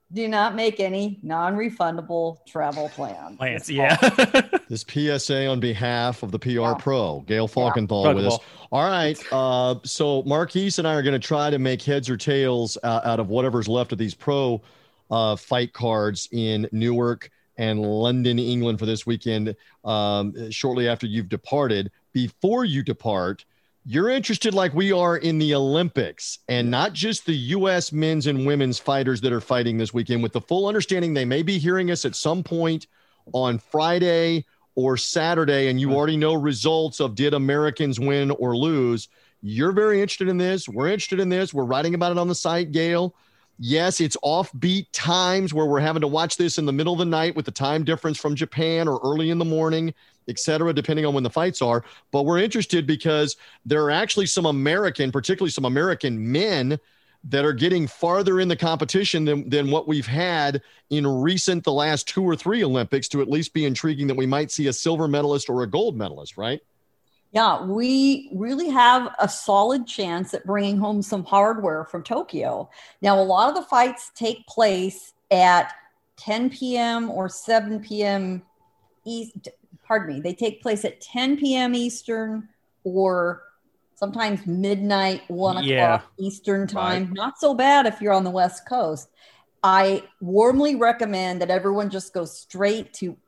do not make any non-refundable travel plans. Yeah. This PSA on behalf of the PR Pro, Gail Falkenthal with us. All right. So Marquise and I are going to try to make heads or tails out of whatever's left of these pro fight cards in Newark and London, England for this weekend shortly after you've departed. Before you depart, you're interested like we are in the Olympics, and not just the U.S. men's and women's fighters that are fighting this weekend, with the full understanding they may be hearing us at some point on Friday or Saturday, and you already know results of did Americans win or lose. You're very interested in this. We're interested in this. We're writing about it on the site, Gail. Yes, it's offbeat times where we're having to watch this in the middle of the night with the time difference from Japan or early in the morning, et cetera, depending on when the fights are. But we're interested because there are actually some American, particularly some American men, that are getting farther in the competition than what we've had in the last 2 or 3 Olympics, to at least be intriguing that we might see a silver medalist or a gold medalist, right? Yeah, we really have a solid chance at bringing home some hardware from Tokyo. Now, a lot of the fights take place at 10 p.m. or 7 p.m. East. Pardon me. They take place at 10 p.m. Eastern or sometimes midnight, 1 o'clock Eastern time. Right. Not so bad if you're on the West Coast. I warmly recommend that everyone just go straight to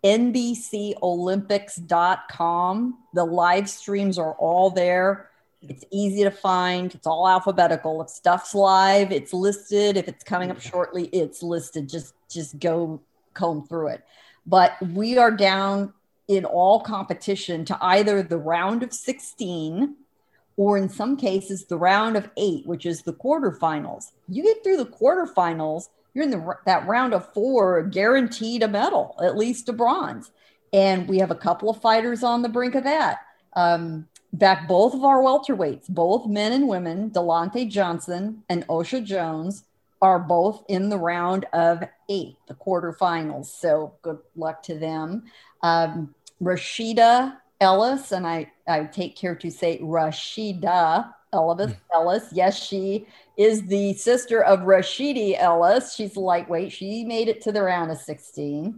NBCOlympics.com. The live streams are all there. It's easy to find. It's all alphabetical. If stuff's live, it's listed. If it's coming up shortly, it's listed. Just go comb through it. But we are down in all competition to either the round of 16 or in some cases the round of 8, which is the quarterfinals. You get through the quarterfinals, you're in that round of 4, guaranteed a medal, at least a bronze. And we have a couple of fighters on the brink of that. Back both of our welterweights, both men and women, Delonte Johnson and Osha Jones, are both in the round of 8, the quarterfinals. So good luck to them. Rashida Ellis, and I take care to say Rashida Ellis. Yes, she is the sister of Rashidi Ellis. She's lightweight. She made it to the round of 16.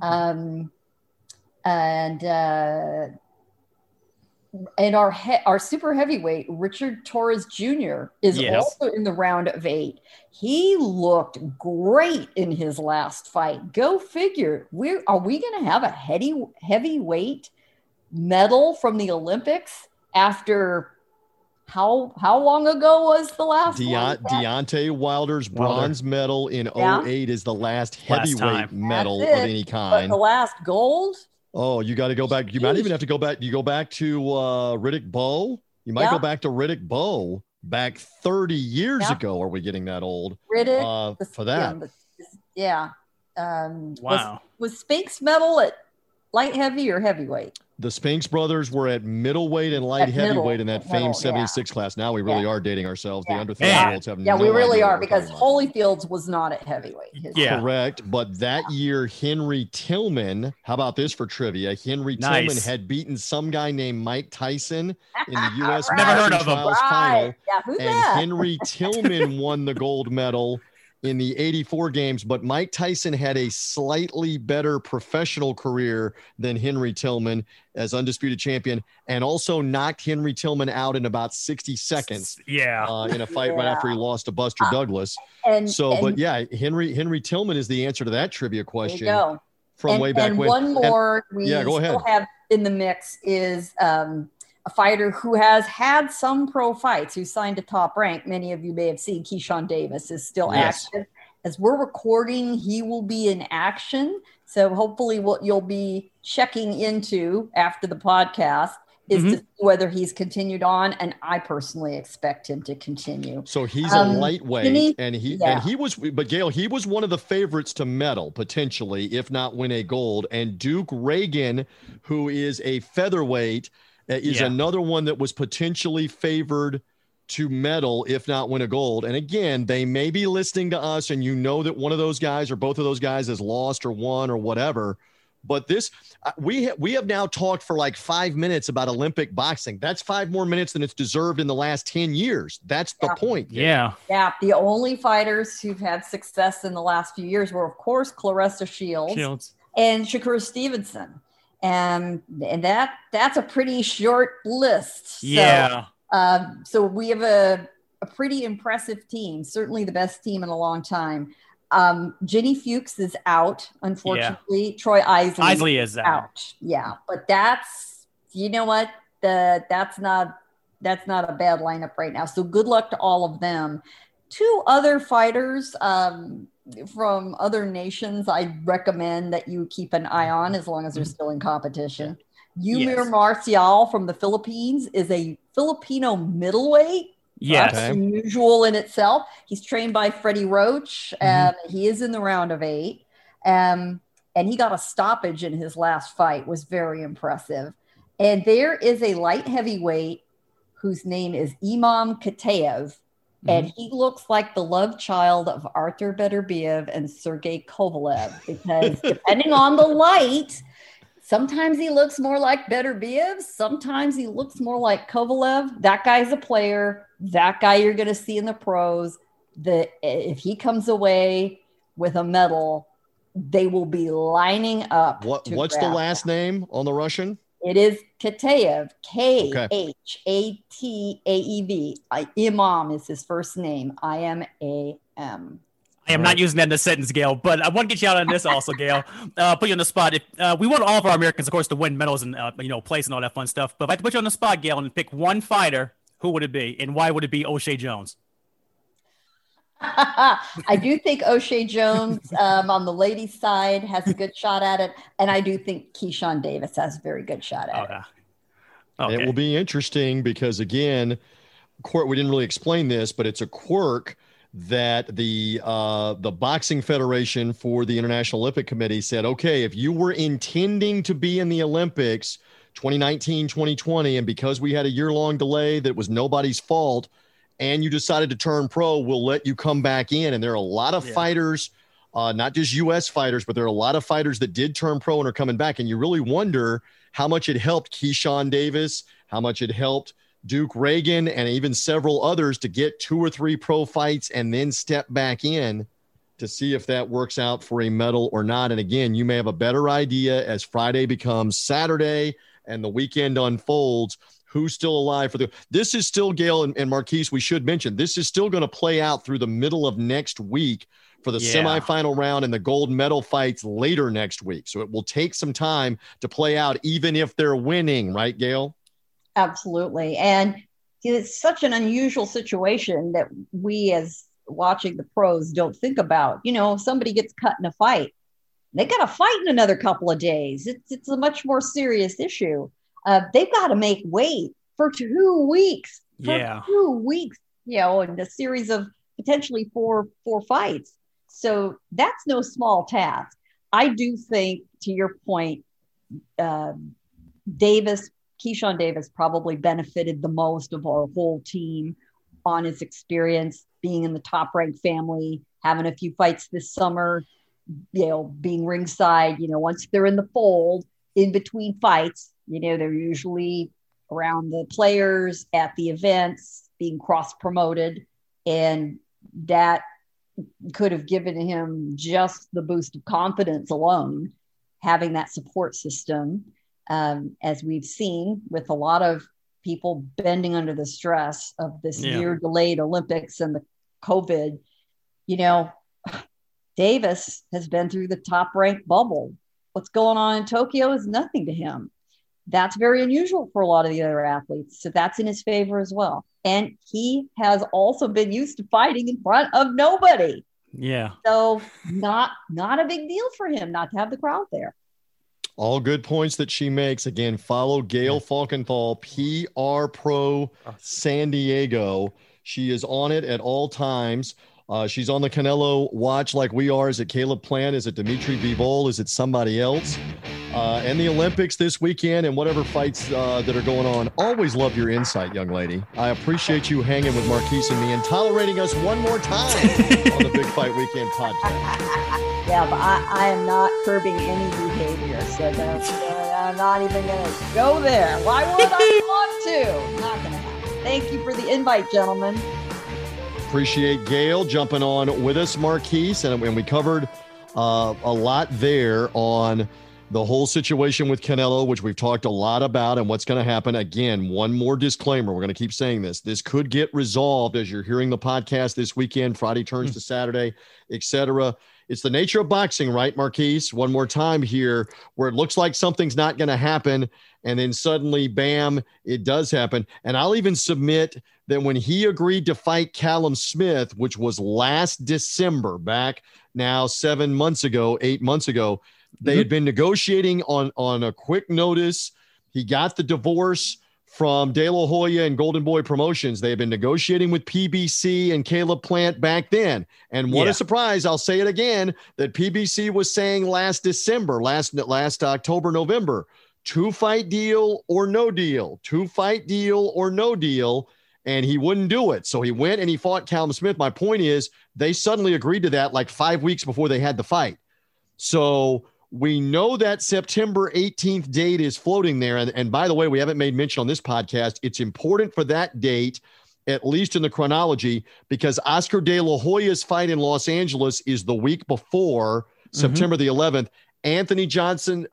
And our super heavyweight, Richard Torres Jr., is also in the round of 8. He looked great in his last fight. Go figure. Are we going to have a heavyweight medal from the Olympics after how long ago was the last one? Deontay Wilder's bronze medal in 2008 is the last heavyweight medal of any kind. But the last gold? Oh, you got to go back. You might even have to go back. You go back to Riddick Bowe. You might go back to Riddick Bowe back 30 years ago. Are we getting that old? Riddick for that. Wow. Was Spinks medal at light heavy or heavyweight? The Spinks brothers were at middleweight and light heavyweight in that famed 76 class. Now we really are dating ourselves. The under 30-year-olds have no idea. Yeah, we really are, because Holyfield's was not at heavyweight. Correct. But that year, Henry Tillman, how about this for trivia? Henry Tillman had beaten some guy named Mike Tyson in the U.S. Trials final. Yeah, who's and that? Henry Tillman won the gold medal in the 84 games, but Mike Tyson had a slightly better professional career than Henry Tillman as undisputed champion, and also knocked Henry Tillman out in about 60 seconds in a fight right after he lost to Buster Douglas. Henry Tillman is the answer to that trivia question from way back when. One more we still have in the mix is a fighter who has had some pro fights, who signed to Top Rank. Many of you may have seen Keyshawn Davis is still active. As we're recording, he will be in action. So hopefully what you'll be checking into after the podcast is to see whether he's continued on. And I personally expect him to continue. So he's a lightweight and he was, but Gail, he was one of the favorites to medal potentially, if not win a gold. And Duke Reagan, who is a featherweight, is another one that was potentially favored to medal, if not win a gold. And again, they may be listening to us, and you know that one of those guys or both of those guys has lost or won or whatever. But this, we have now talked for like 5 minutes about Olympic boxing. That's 5 more minutes than it's deserved in the last 10 years. That's the point. Yeah. Yeah. The only fighters who've had success in the last few years were, of course, Claressa Shields. And Shakur Stevenson. And that's a pretty short list. Yeah. So we have a pretty impressive team, certainly the best team in a long time. Jenny Fuchs is out, unfortunately. Yeah. Troy Isley is out. Yeah, but that's, you know what? That's not a bad lineup right now. So good luck to all of them. 2 other fighters from other nations I recommend that you keep an eye on as long as they're still in competition. Yumir Marcial from the Philippines is a Filipino middleweight. Yes. That's unusual in itself. He's trained by Freddie Roach. He is in the round of 8. And he got a stoppage in his last fight, was very impressive. And there is a light heavyweight whose name is Imam Kataev. And he looks like the love child of Arthur Beterbiev and Sergey Kovalev, because depending on the light, sometimes he looks more like Beterbiev. Sometimes he looks more like Kovalev. That guy's a player. That guy you're going to see in the pros. If he comes away with a medal, they will be lining up. What's the last name on the Russian? It is Kataev, Khateaev. Imam is his first name. IMAM. I am not using that in a sentence, Gail, but I want to get you out on this also, Gail. Put you on the spot. If we want all of our Americans, of course, to win medals and place and all that fun stuff. But if I had to put you on the spot, Gail, and pick one fighter, who would it be, and why would it be O'Shea Jones? I do think O'Shea Jones on the ladies' side has a good shot at it, and I do think Keyshawn Davis has a very good shot at it. Okay. It will be interesting because, again, we didn't really explain this, but it's a quirk that the Boxing Federation for the International Olympic Committee said, okay, if you were intending to be in the Olympics 2019, 2020, and because we had a year-long delay that was nobody's fault, and you decided to turn pro, we'll let you come back in. And there are a lot of fighters, not just U.S. fighters, but there are a lot of fighters that did turn pro and are coming back. And you really wonder how much it helped Keyshawn Davis, how much it helped Duke Reagan, and even several others to get 2 or 3 pro fights and then step back in to see if that works out for a medal or not. And again, you may have a better idea as Friday becomes Saturday and the weekend unfolds, who's still alive this is still, Gail and Marquise, we should mention, this is still going to play out through the middle of next week for the semifinal round and the gold medal fights later next week. So it will take some time to play out, even if they're winning, right, Gail? Absolutely. And it's such an unusual situation that we, as watching the pros, don't think about. If somebody gets cut in a fight, they got to fight in another couple of days. It's a much more serious issue. They've got to make weight for 2 weeks. 2 weeks, and a series of potentially four fights. So that's no small task. I do think, to your point, Keyshawn Davis probably benefited the most of our whole team on his experience being in the top-ranked family, having a few fights this summer, being ringside. Once they're in the fold, in between fights, they're usually around the players at the events, being cross-promoted, and that could have given him just the boost of confidence alone, having that support system, as we've seen with a lot of people bending under the stress of this year-delayed Olympics and the COVID. Davis has been through the top-ranked bubble. What's going on in Tokyo is nothing to him. That's very unusual for a lot of the other athletes. So that's in his favor as well. And he has also been used to fighting in front of nobody. Yeah. So not a big deal for him not to have the crowd there. All good points that she makes. Again, follow Gail Falkenthal, PR Pro San Diego. She is on it at all times. She's on the Canelo watch like we are. Is it Caleb Plant? Is it Dimitri Bivol? Is it somebody else? And the Olympics this weekend and whatever fights that are going on. Always love your insight, young lady. I appreciate you hanging with Marquise and me and tolerating us one more time on the Big Fight Weekend podcast. Yeah, but I am not curbing any behavior behavior. So I'm not even going to go there. Why would I want to? Not going to happen. Thank you for the invite, gentlemen. Appreciate Gail jumping on with us, Marquise. And we covered a lot there on the whole situation with Canelo, which we've talked a lot about and what's going to happen. Again, one more disclaimer. We're going to keep saying this. This could get resolved as you're hearing the podcast this weekend. Friday turns to Saturday, etc. It's the nature of boxing, right, Marquise? One more time here, where it looks like something's not going to happen, and then suddenly, bam, it does happen. And I'll even submit that when he agreed to fight Callum Smith, which was last December, back now 8 months ago, they had been negotiating on a quick notice. He got the divorce from De La Hoya and Golden Boy Promotions. They had been negotiating with PBC and Caleb Plant back then. And what a surprise, I'll say it again, that PBC was saying last December, last October, November, 2-fight deal or no deal, 2-fight deal or no deal. And he wouldn't do it. So he went and he fought Callum Smith. My point is, they suddenly agreed to that like 5 weeks before they had the fight. So we know that September 18th date is floating there. And by the way, we haven't made mention on this podcast. It's important for that date, at least in the chronology, because Oscar De La Hoya's fight in Los Angeles is the week before September the 11th. Anthony Joshua,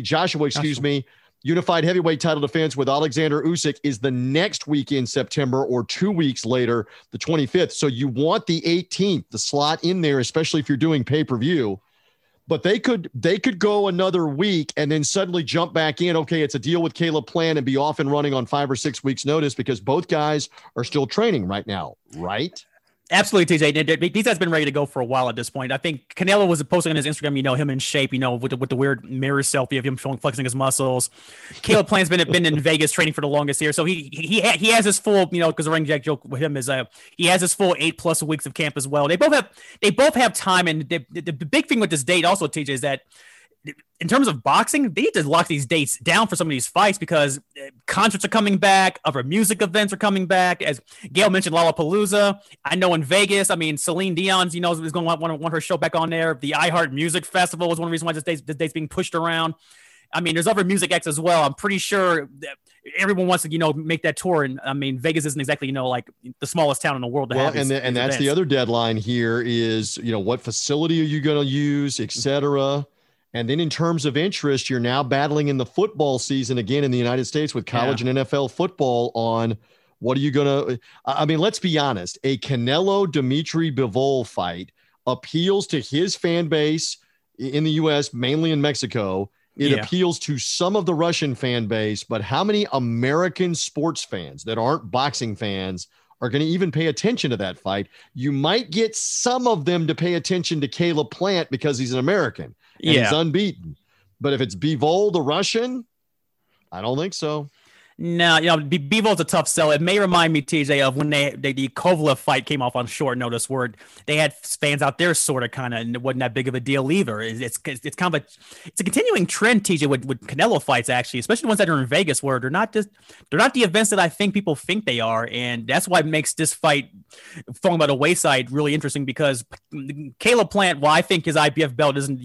unified heavyweight title defense with Alexander Usyk is the next week in September, or 2 weeks later, the 25th. So you want the 18th, the slot in there, especially if you're doing pay-per-view. But they could go another week and then suddenly jump back in. Okay, it's a deal with Caleb Plant and be off and running on 5 or 6 weeks notice, because both guys are still training right now, right? Absolutely, TJ. These guys have been ready to go for a while at this point. I think Canelo was posting on his Instagram, him in shape, with the weird mirror selfie of him flexing his muscles. Caleb Plant's been in Vegas training for the longest here, so he has his full, because the ring jack joke with him is he has his full 8+ weeks of camp as well. They both have time, and the big thing with this date also, TJ, is that in terms of boxing, they need to lock these dates down for some of these fights, because concerts are coming back, other music events are coming back. As Gail mentioned, Lollapalooza. I know in Vegas, Celine Dion's, is going to want her show back on there. The iHeart Music Festival was one reason why this date's being pushed around. There's other music acts as well. I'm pretty sure that everyone wants to, make that tour. And Vegas isn't exactly, like the smallest town in the world to have. And that's events. The other deadline here is, what facility are you going to use, et cetera. And then in terms of interest, you're now battling in the football season again in the United States with college and NFL football on what are you going to, let's be honest, a Canelo-Dimitri Bivol fight appeals to his fan base in the U.S., mainly in Mexico. It appeals to some of the Russian fan base, but how many American sports fans that aren't boxing fans are going to even pay attention to that fight? You might get some of them to pay attention to Caleb Plant because he's an American. And he's unbeaten. But if it's Bivol, the Russian, I don't think so. No, Bivol's a tough sell. It may remind me, TJ, of when the Kovalev fight came off on short notice, where they had fans out there sort of kind of, and it wasn't that big of a deal either. It's kind of it's a continuing trend, TJ, with Canelo fights, actually, especially the ones that are in Vegas, where they're not the events that I think people think they are, and that's why it makes this fight falling by the wayside really interesting, because Caleb Plant, while I think his IBF belt isn't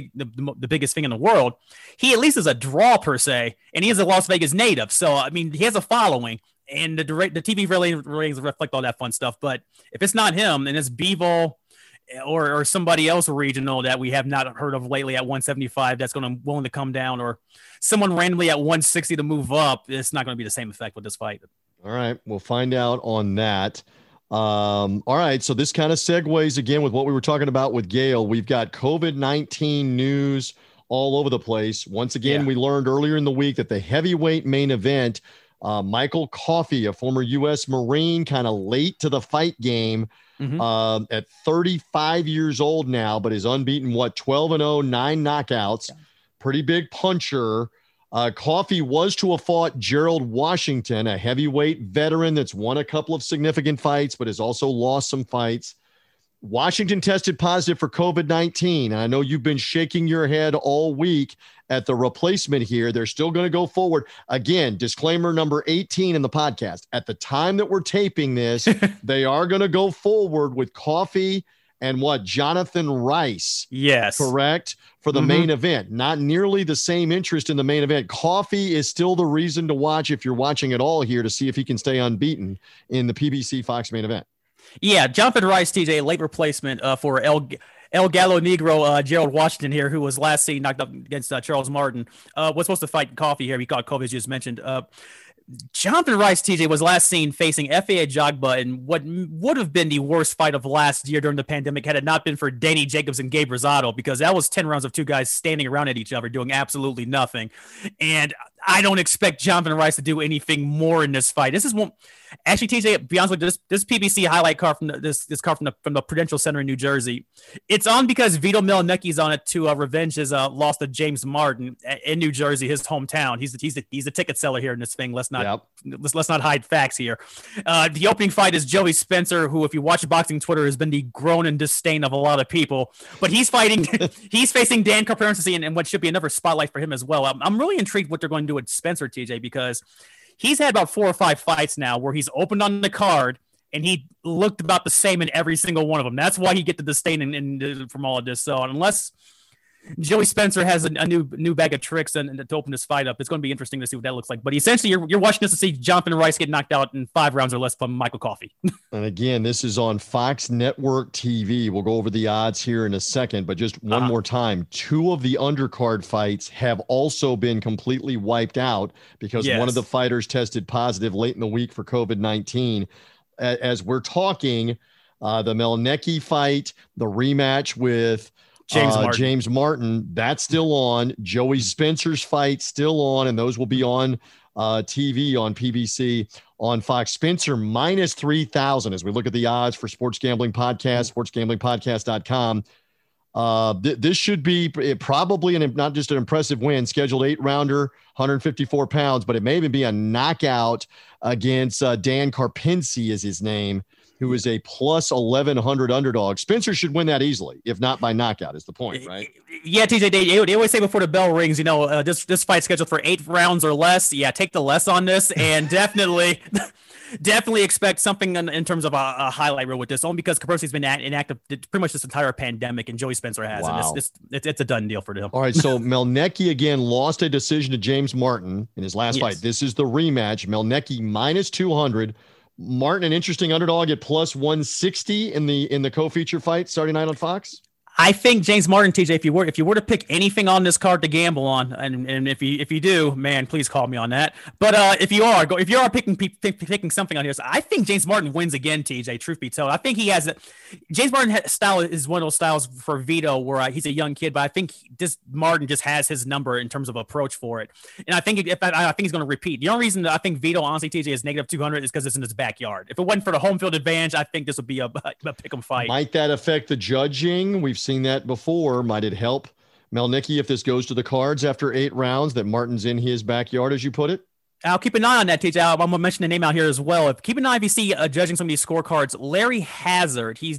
the biggest thing in the world, he at least is a draw per se, and he is a Las Vegas native, so. He has a following, and the TV ratings reflect all that fun stuff. But if it's not him, then it's Bivol or somebody else regional that we have not heard of lately at 175 that's willing to come down, or someone randomly at 160 to move up. It's not going to be the same effect with this fight. All right, we'll find out on that. All right, so this kind of segues again with what we were talking about with Gail. We've got COVID-19 news all over the place. Once again, we learned earlier in the week that the heavyweight main event, Michael Coffey, a former U.S. Marine, kind of late to the fight game, at 35 years old now, but is unbeaten, 12-0, 9 knockouts, pretty big puncher. Coffey was to have fought Gerald Washington, a heavyweight veteran that's won a couple of significant fights, but has also lost some fights. Washington tested positive for COVID-19. I know you've been shaking your head all week at the replacement here. They're still going to go forward. Again, disclaimer number 18 in the podcast. At the time that we're taping this, they are going to go forward with Coffey and what? Jonathan Rice. Yes. Correct? For the main event. Not nearly the same interest in the main event. Coffee is still the reason to watch if you're watching at all here to see if he can stay unbeaten in the PBC Fox main event. Yeah, Jonathan Rice, TJ, late replacement for El Gallo Negro, Gerald Washington here, who was last seen knocked up against Charles Martin, was supposed to fight Coffee here. He caught Coffee, as you just mentioned. Jonathan Rice, TJ, was last seen facing Efe Ajagba in what would have been the worst fight of last year during the pandemic had it not been for Danny Jacobs and Gabe Rosado, because that was 10 rounds of two guys standing around at each other doing absolutely nothing. And I don't expect Jonathan Rice to do anything more in this fight. This is one. Actually, TJ, to be honest with you, this PBC highlight card from this card from the Prudential Center in New Jersey, it's on because Vito Mielnicki's on it to revenge his loss to James Martin in New Jersey, his hometown. He's a ticket seller here in this thing. Let's not hide facts here. The opening fight is Joey Spencer, who, if you watch boxing Twitter, has been the groan and disdain of a lot of people. But he's fighting. He's facing Dan Carpenter, and what should be another spotlight for him as well. I'm really intrigued what they're going to do with Spencer, TJ, because he's had about 4 or 5 fights now where he's opened on the card and he looked about the same in every single one of them. That's why he get the disdain from all of this. So unless Joey Spencer has a new bag of tricks and to open this fight up, it's going to be interesting to see what that looks like. But essentially, you're watching this to see Jonathan Rice get knocked out in 5 rounds or less from Michael Coffey. And again, this is on Fox Network TV. We'll go over the odds here in a second, but just one more time. 2 of the undercard fights have also been completely wiped out because one of the fighters tested positive late in the week for COVID-19. As we're talking, the Mielnicki fight, the rematch with James Martin, that's still on. Joey Spencer's fight still on, and those will be on TV on PBC on Fox. Spencer minus 3,000 as we look at the odds for Sports Gambling Podcast, sportsgamblingpodcast.com. This should be probably not just an impressive win, scheduled 8-rounder, 154 pounds, but it may even be a knockout against Dan Karpinski is his name, who is a plus 1,100 underdog. Spencer should win that easily, if not by knockout, is the point, right? Yeah, TJ, they always say before the bell rings, this fight's scheduled for 8 rounds or less. Yeah, take the less on this, and definitely expect something in terms of a highlight reel with this, only because Kaprosi's been inactive pretty much this entire pandemic, and Joey Spencer has. Wow. And it's a done deal for them. All right, so Mielnicki again lost a decision to James Martin in his last fight. This is the rematch. Mielnicki minus 200. Martin, an interesting underdog at plus 160 in the co-feature fight Saturday night on Fox. I think James Martin, TJ, if you were to pick anything on this card to gamble on, and if you do, man, please call me on that. But if you are picking something on here, so I think James Martin wins again, TJ. Truth be told, I think he has James Martin's style is one of those styles for Vito where he's a young kid, but I think Martin just has his number in terms of approach for it, and I think he's going to repeat. The only reason that I think Vito, honestly, TJ, is negative 200 is because it's in his backyard. If it wasn't for the home field advantage, I think this would be a pick'em fight. Might that affect the judging? We've seen that before. Might it help Mielnicki if this goes to the cards after 8 rounds that Martin's in his backyard, as you put it? I'll keep an eye on that, TJ. I'm going to mention the name out here as well. Keep an eye if you see judging some of these scorecards. Larry Hazard, he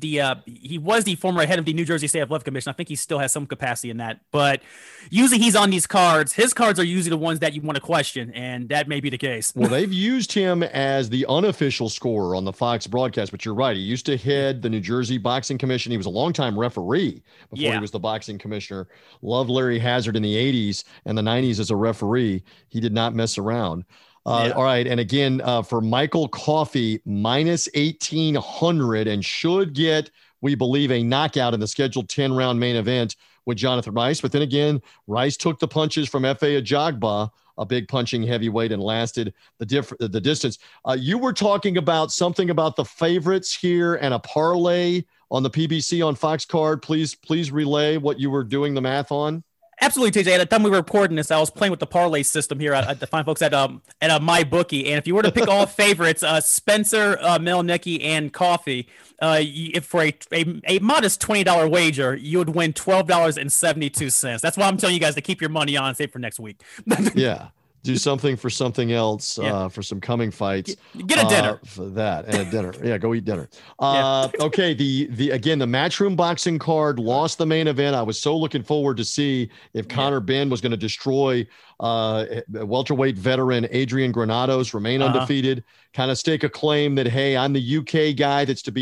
was the former head of the New Jersey State Athletic Commission. I think he still has some capacity in that. But usually he's on these cards. His cards are usually the ones that you want to question, and that may be the case. Well, they've used him as the unofficial scorer on the Fox broadcast, but you're right. He used to head the New Jersey Boxing Commission. He was a longtime referee before he was the boxing commissioner. Loved Larry Hazard in the 80s and the 90s as a referee. He did not mess around. All right. And again, for Michael Coffey, minus 1,800 and should get, we believe, a knockout in the scheduled 10-round main event with Jonathan Rice. But then again, Rice took the punches from Efe Ajagba, a big punching heavyweight, and lasted the distance. You were talking about something about the favorites here and a parlay on the PBC on Fox card. Please relay what you were doing the math on. Absolutely, TJ. At the time we were recording this, I was playing with the parlay system here at the fine folks at MyBookie. And if you were to pick all favorites, Spencer, Mielnicki, and Coffey, if for a modest $20 wager, you would win $12.72. That's why I'm telling you guys to keep your money on, save for next week. Yeah. Do something for something else, for some coming fights. Get a dinner for that, and a dinner. Yeah, go eat dinner. Okay. The Matchroom boxing card lost the main event. I was so looking forward to see if Conor Benn was going to destroy welterweight veteran Adrian Granados, remain undefeated, kind of stake a claim that, hey, I'm the UK guy that's to be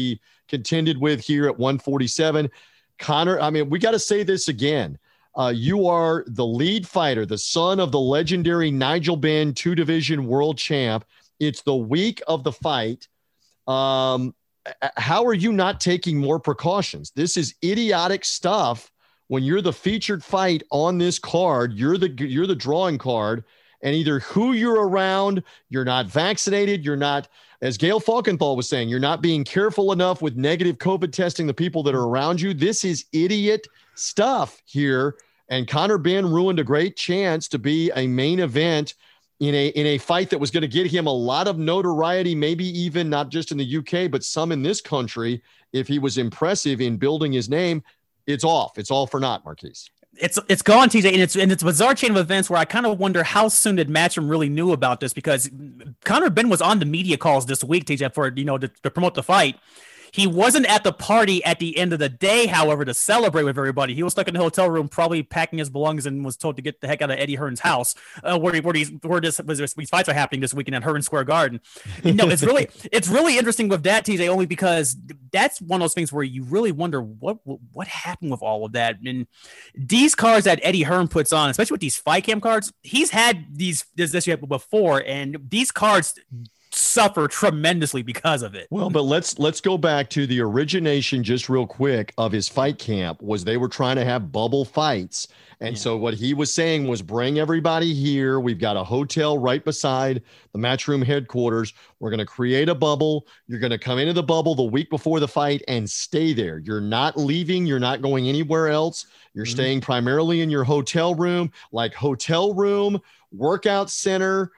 contended with here at 147. Conor, I mean, we got to say this again. You are the lead fighter, the son of the legendary Nigel Benn 2-division world champ. It's the week of the fight. How are you not taking more precautions? This is idiotic stuff. When you're the featured fight on this card, you're the drawing card, and either who you're around, you're not vaccinated, you're not, as Gail Falkenthal was saying, you're not being careful enough with negative COVID testing the people that are around you. This is idiot stuff here. And Conor Benn ruined a great chance to be a main event in a fight that was going to get him a lot of notoriety, maybe even not just in the UK, but some in this country. If he was impressive in building his name, it's off. It's all for naught, Marquise. It's gone, TJ, and it's a bizarre chain of events where I kind of wonder how soon did Matchroom really knew about this, because Conor Benn was on the media calls this week, TJ, for to promote the fight. He wasn't at the party at the end of the day, however, to celebrate with everybody. He was stuck in the hotel room, probably packing his belongings, and was told to get the heck out of Eddie Hearn's house, where these fights are happening this weekend at Hearn Square Garden. It's really interesting with that, TJ, only because that's one of those things where you really wonder what happened with all of that. And these cards that Eddie Hearn puts on, especially with these fight camp cards, he's had this before, and these cards suffer tremendously because of it. Well, but let's go back to the origination just real quick of his fight camp. Was they were trying to have bubble fights. And so what he was saying was, bring everybody here. We've got a hotel right beside the Matchroom headquarters. We're going to create a bubble. You're going to come into the bubble the week before the fight and stay there. You're not leaving. You're not going anywhere else. You're staying primarily in your hotel room, like hotel room, workout center,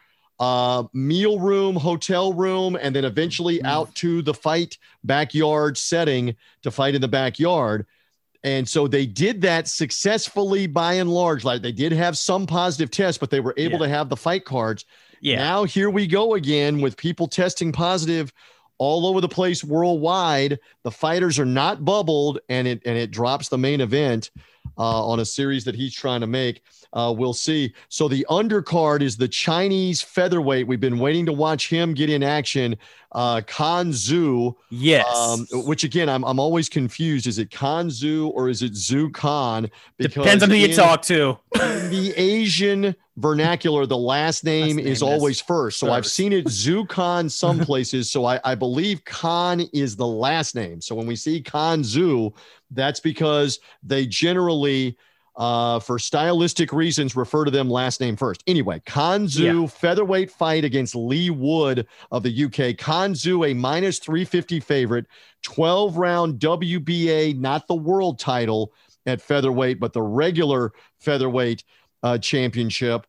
meal room, hotel room, and then eventually out to the fight backyard setting to fight in the backyard. And so they did that successfully by and large. Like, they did have some positive tests, but they were able to have the fight cards. Yeah. Now here we go again with people testing positive all over the place worldwide. The fighters are not bubbled, and it drops the main event on a series that he's trying to make. We'll see. So the undercard is the Chinese featherweight. We've been waiting to watch him get in action. Can Xu. Yes. Which again, I'm always confused. Is it Can Xu or is it Xu Khan? Depends on who you talk to. In the Asian vernacular, the last name is always first. So I've seen it Xu Khan some places. So I believe Khan is the last name. So when we see Can Xu, that's because they generally, for stylistic reasons, refer to them last name first. Anyway, Can Xu, featherweight fight against Lee Wood of the UK. Can Xu, a -350 favorite, 12-round WBA, not the world title at featherweight, but the regular featherweight championship.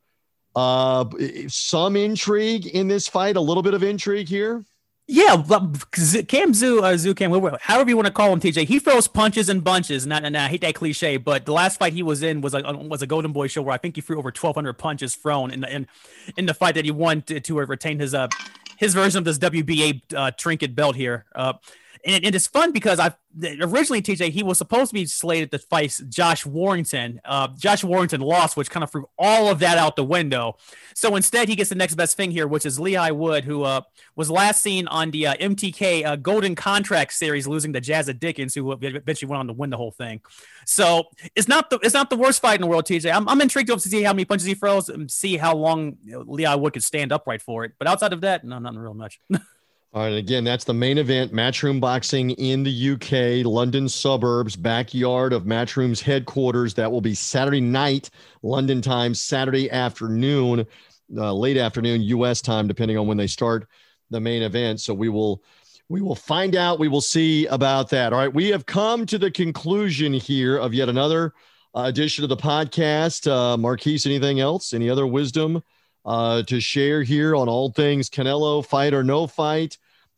Some intrigue in this fight, a little bit of intrigue here. Yeah, Cam Xu Cam, however you want to call him, TJ. He throws punches and bunches. And I hate that cliche, but the last fight he was in was a Golden Boy show where I think he threw over 1,200 punches thrown in the fight that he won to retain his version of this WBA trinket belt here. And it's fun because originally, TJ, he was supposed to be slated to fight Josh Warrington. Josh Warrington lost, which kind of threw all of that out the window. So instead, he gets the next best thing here, which is Lehigh Wood, who was last seen on the MTK Golden Contract Series, losing to Jazza Dickens, who eventually went on to win the whole thing. So it's not the worst fight in the world, TJ. I'm intrigued to see how many punches he throws and see how long Lehigh Wood could stand upright for it. But outside of that, no, not real much. All right, again, that's the main event, Matchroom Boxing in the UK, London suburbs, backyard of Matchroom's headquarters. That will be Saturday night, London time, Saturday afternoon, late afternoon, US time, depending on when they start the main event. So we will find out. We will see about that. All right, we have come to the conclusion here of yet another edition of the podcast. Marquise, anything else? Any other wisdom to share here on all things Canelo, fight or no fight?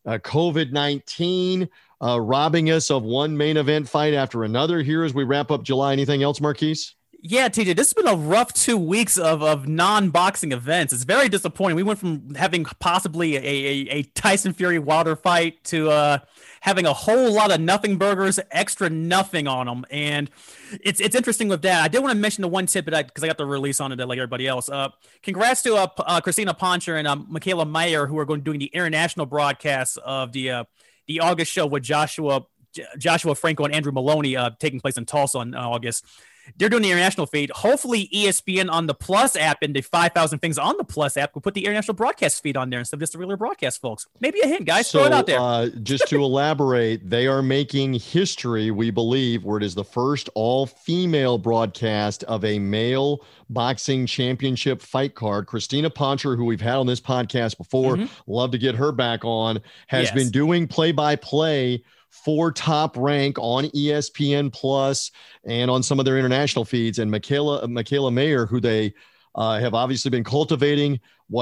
COVID-19 robbing us of one main event fight after another here as we wrap up July. Anything else, Marquise? Yeah, TJ, this has been a rough 2 weeks of non-boxing events. It's very disappointing. We went from having possibly a Tyson Fury Wilder fight to having a whole lot of nothing burgers, extra nothing on them. And it's interesting with that. I did want to mention the one tip because I got the release on it like everybody else. Congrats to Christina Poncher and Michaela Meyer, who are doing the international broadcast of the August show with Joshua Joshua Franco and Andrew Maloney taking place in Tulsa in August. They're doing the international feed. Hopefully, ESPN on the Plus app and the 5,000 things on the Plus app will put the international broadcast feed on there instead of just the regular broadcast, folks. Maybe a hint, guys. So, throw it out there. Just to elaborate, they are making history, we believe, where it is the first all-female broadcast of a male boxing championship fight card. Christina Poncher, who we've had on this podcast before, love to get her back on, has been doing play-by-play for Top Rank on ESPN Plus and on some of their international feeds. And Michaela Mayer, who they have obviously been cultivating,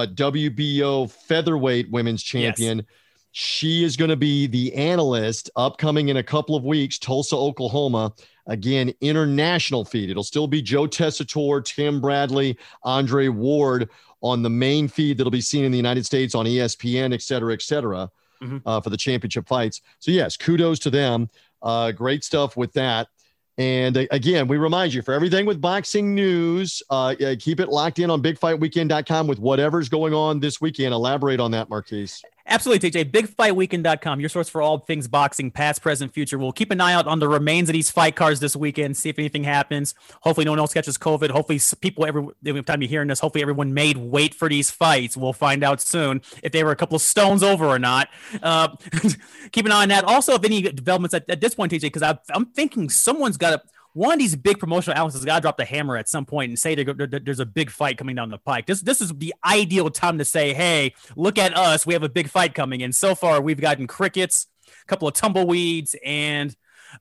WBO featherweight women's champion. Yes. She is going to be the analyst upcoming in a couple of weeks, Tulsa, Oklahoma. Again, international feed. It'll still be Joe Tessitore, Tim Bradley, Andre Ward on the main feed that'll be seen in the United States on ESPN, et cetera, et cetera. For the championship fights. So yes, kudos to them. Great stuff with that. And again, we remind you, for everything with boxing news, keep it locked in on bigfightweekend.com with whatever's going on this weekend. Elaborate on that, Marquise. Absolutely, TJ. Bigfightweekend.com, your source for all things boxing, past, present, future. We'll keep an eye out on the remains of these fight cards this weekend, see if anything happens. Hopefully no one else catches COVID. Hopefully people, every time you're hearing this, hopefully everyone made weight for these fights. We'll find out soon if they were a couple of stones over or not. Keep an eye on that. Also, if any developments at this point, TJ, because I'm thinking someone's got to, one of these big promotional outlets has got to drop the hammer at some point and say there's a big fight coming down the pike. This is the ideal time to say, hey, look at us. We have a big fight coming in. So far, we've gotten crickets, a couple of tumbleweeds, and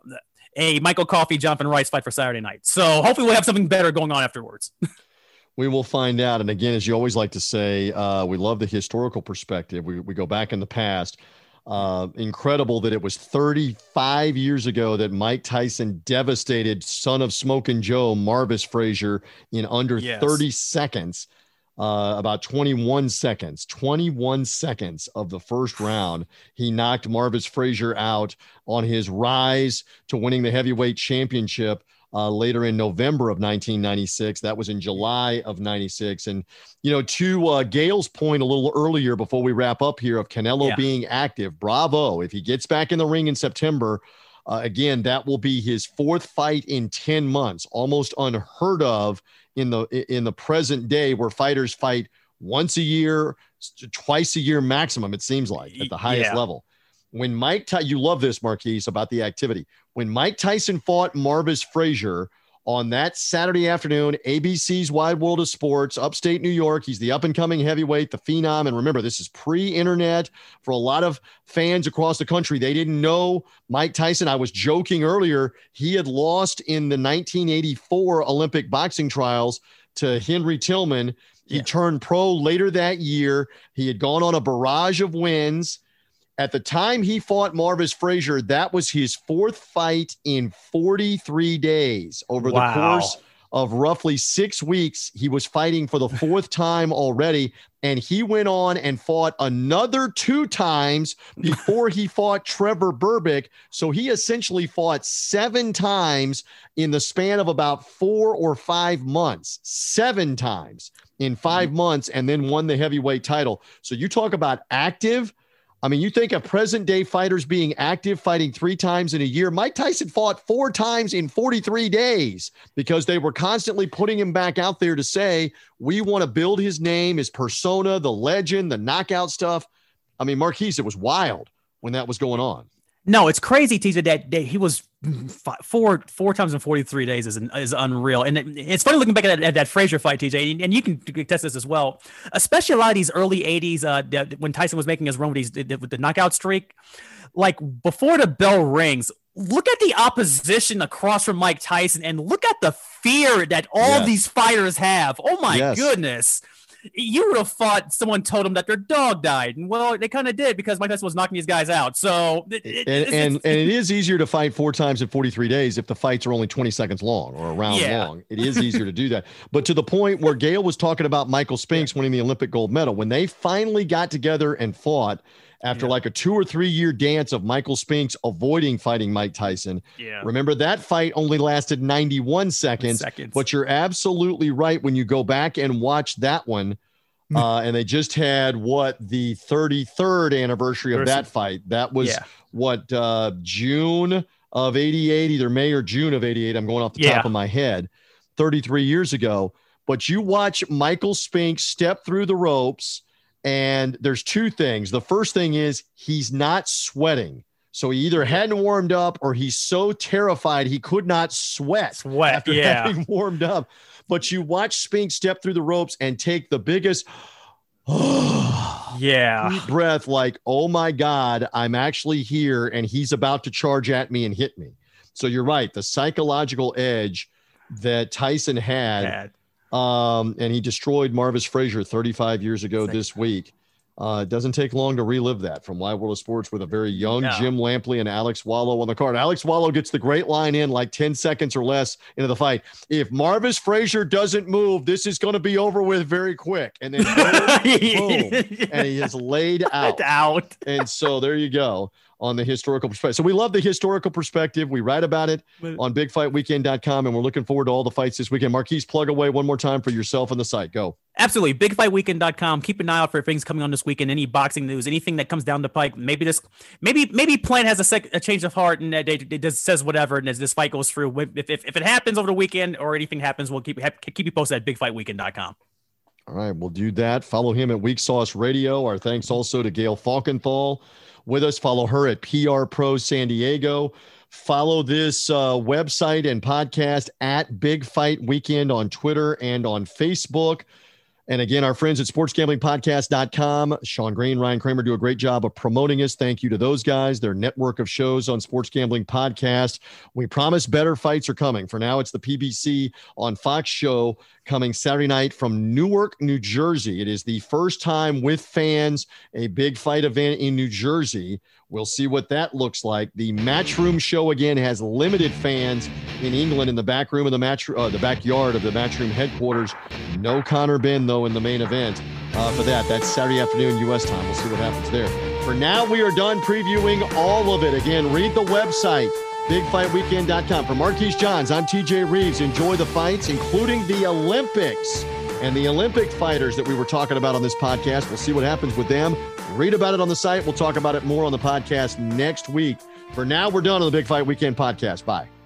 a Michael Coffey, Jonathan Rice fight for Saturday night. So hopefully we'll have something better going on afterwards. We will find out. And again, as you always like to say, we love the historical perspective. We go back in the past. Incredible that it was 35 years ago that Mike Tyson devastated son of Smokin' Joe, Marvis Frazier, in under 30 seconds, about 21 seconds of the first round. He knocked Marvis Frazier out on his rise to winning the heavyweight championship later in November of 1996. That was in July of 96. And, to Gail's point a little earlier before we wrap up here of Canelo being active, bravo. If he gets back in the ring in September, again, that will be his fourth fight in 10 months, almost unheard of in the present day, where fighters fight once a year, twice a year maximum, it seems like, at the highest level. When you love this, Marquise, about the activity. When Mike Tyson fought Marvis Frazier on that Saturday afternoon, ABC's Wide World of Sports, upstate New York, he's the up-and-coming heavyweight, the Phenom. And remember, this is pre-internet for a lot of fans across the country. They didn't know Mike Tyson. I was joking earlier. He had lost in the 1984 Olympic boxing trials to Henry Tillman. He turned pro later that year. He had gone on a barrage of wins. At the time he fought Marvis Frazier, that was his fourth fight in 43 days. Over the course of roughly 6 weeks, he was fighting for the fourth time already, and he went on and fought another 2 times before he fought Trevor Berbick. So he essentially fought 7 times in the span of about 4 or 5 months, 7 times in 5 months, and then won the heavyweight title. So you talk about active. I mean, you think of present-day fighters being active, fighting 3 times in a year. Mike Tyson fought 4 times in 43 days because they were constantly putting him back out there to say, we want to build his name, his persona, the legend, the knockout stuff. I mean, Marquise, it was wild when that was going on. No, it's crazy, TJ, that he was four times in 43 days is unreal. And it's funny looking back at that Frazier fight, TJ, and you can test this as well, especially a lot of these early 80s when Tyson was making his run with the knockout streak. Like, before the bell rings, look at the opposition across from Mike Tyson and look at the fear that all these fighters have. Oh, my goodness. You would have thought someone told them that their dog died. And well, they kind of did because Mike Tyson was knocking these guys out. So it is easier to fight 4 times in 43 days if the fights are only 20 seconds long or a round long. It is easier to do that. But to the point where Gail was talking about Michael Spinks winning the Olympic gold medal, when they finally got together and fought after like a 2 or 3 year dance of Michael Spinks avoiding fighting Mike Tyson. Remember, that fight only lasted 91 seconds. But you're absolutely right. When you go back and watch that one, And they just had the 33rd anniversary of that fight. That was June of 88, either May or June of 88. I'm going off the top of my head, 33 years ago. But you watch Michael Spinks step through the ropes, and there's two things. The first thing is he's not sweating. So he either hadn't warmed up or he's so terrified he could not sweat after having warmed up. But you watch Spinks step through the ropes and take the biggest deep breath, like, oh my God, I'm actually here and he's about to charge at me and hit me. So you're right. The psychological edge that Tyson had. And he destroyed Marvis Frazier 35 years ago this week. It doesn't take long to relive that from Wide World of Sports with a very young Jim Lampley and Alex Wallow on the card. Alex Wallow gets the great line in like 10 seconds or less into the fight. If Marvis Frazier doesn't move, this is going to be over with very quick. And then boom, and he is laid out. And so there you go. On the historical perspective. So we love the historical perspective. We write about it on bigfightweekend.com, and we're looking forward to all the fights this weekend. Marquise, plug away one more time for yourself and the site. Go. Absolutely. Bigfightweekend.com. Keep an eye out for things coming on this weekend. Any boxing news, anything that comes down the pike. Maybe Plant has a change of heart and it just says whatever. And as this fight goes through, if it happens over the weekend or anything happens, we'll keep you posted at bigfightweekend.com. All right, we'll do that. Follow him at Weak Sauce Radio. Our thanks also to Gail Falkenthal with us. Follow her at PR Pro San Diego. Follow this website and podcast at Big Fight Weekend on Twitter and on Facebook. And again, our friends at sportsgamblingpodcast.com, Sean Green, Ryan Kramer do a great job of promoting us. Thank you to those guys, their network of shows on Sports Gambling Podcast. We promise better fights are coming. For now, it's the PBC on Fox show coming Saturday night from Newark, New Jersey. It is the first time with fans, a big fight event in New Jersey. We'll see what that looks like. The Matchroom show, again, has limited fans in England in the back room of the backyard of the Matchroom headquarters. No Conor Benn, though, in the main event for that. That's Saturday afternoon U.S. time. We'll see what happens there. For now, we are done previewing all of it. Again, read the website, bigfightweekend.com. For Marquise Johns, I'm TJ Reeves. Enjoy the fights, including the Olympics and the Olympic fighters that we were talking about on this podcast. We'll see what happens with them. Read about it on the site. We'll talk about it more on the podcast next week. For now, we're done on the Big Fight Weekend podcast. Bye.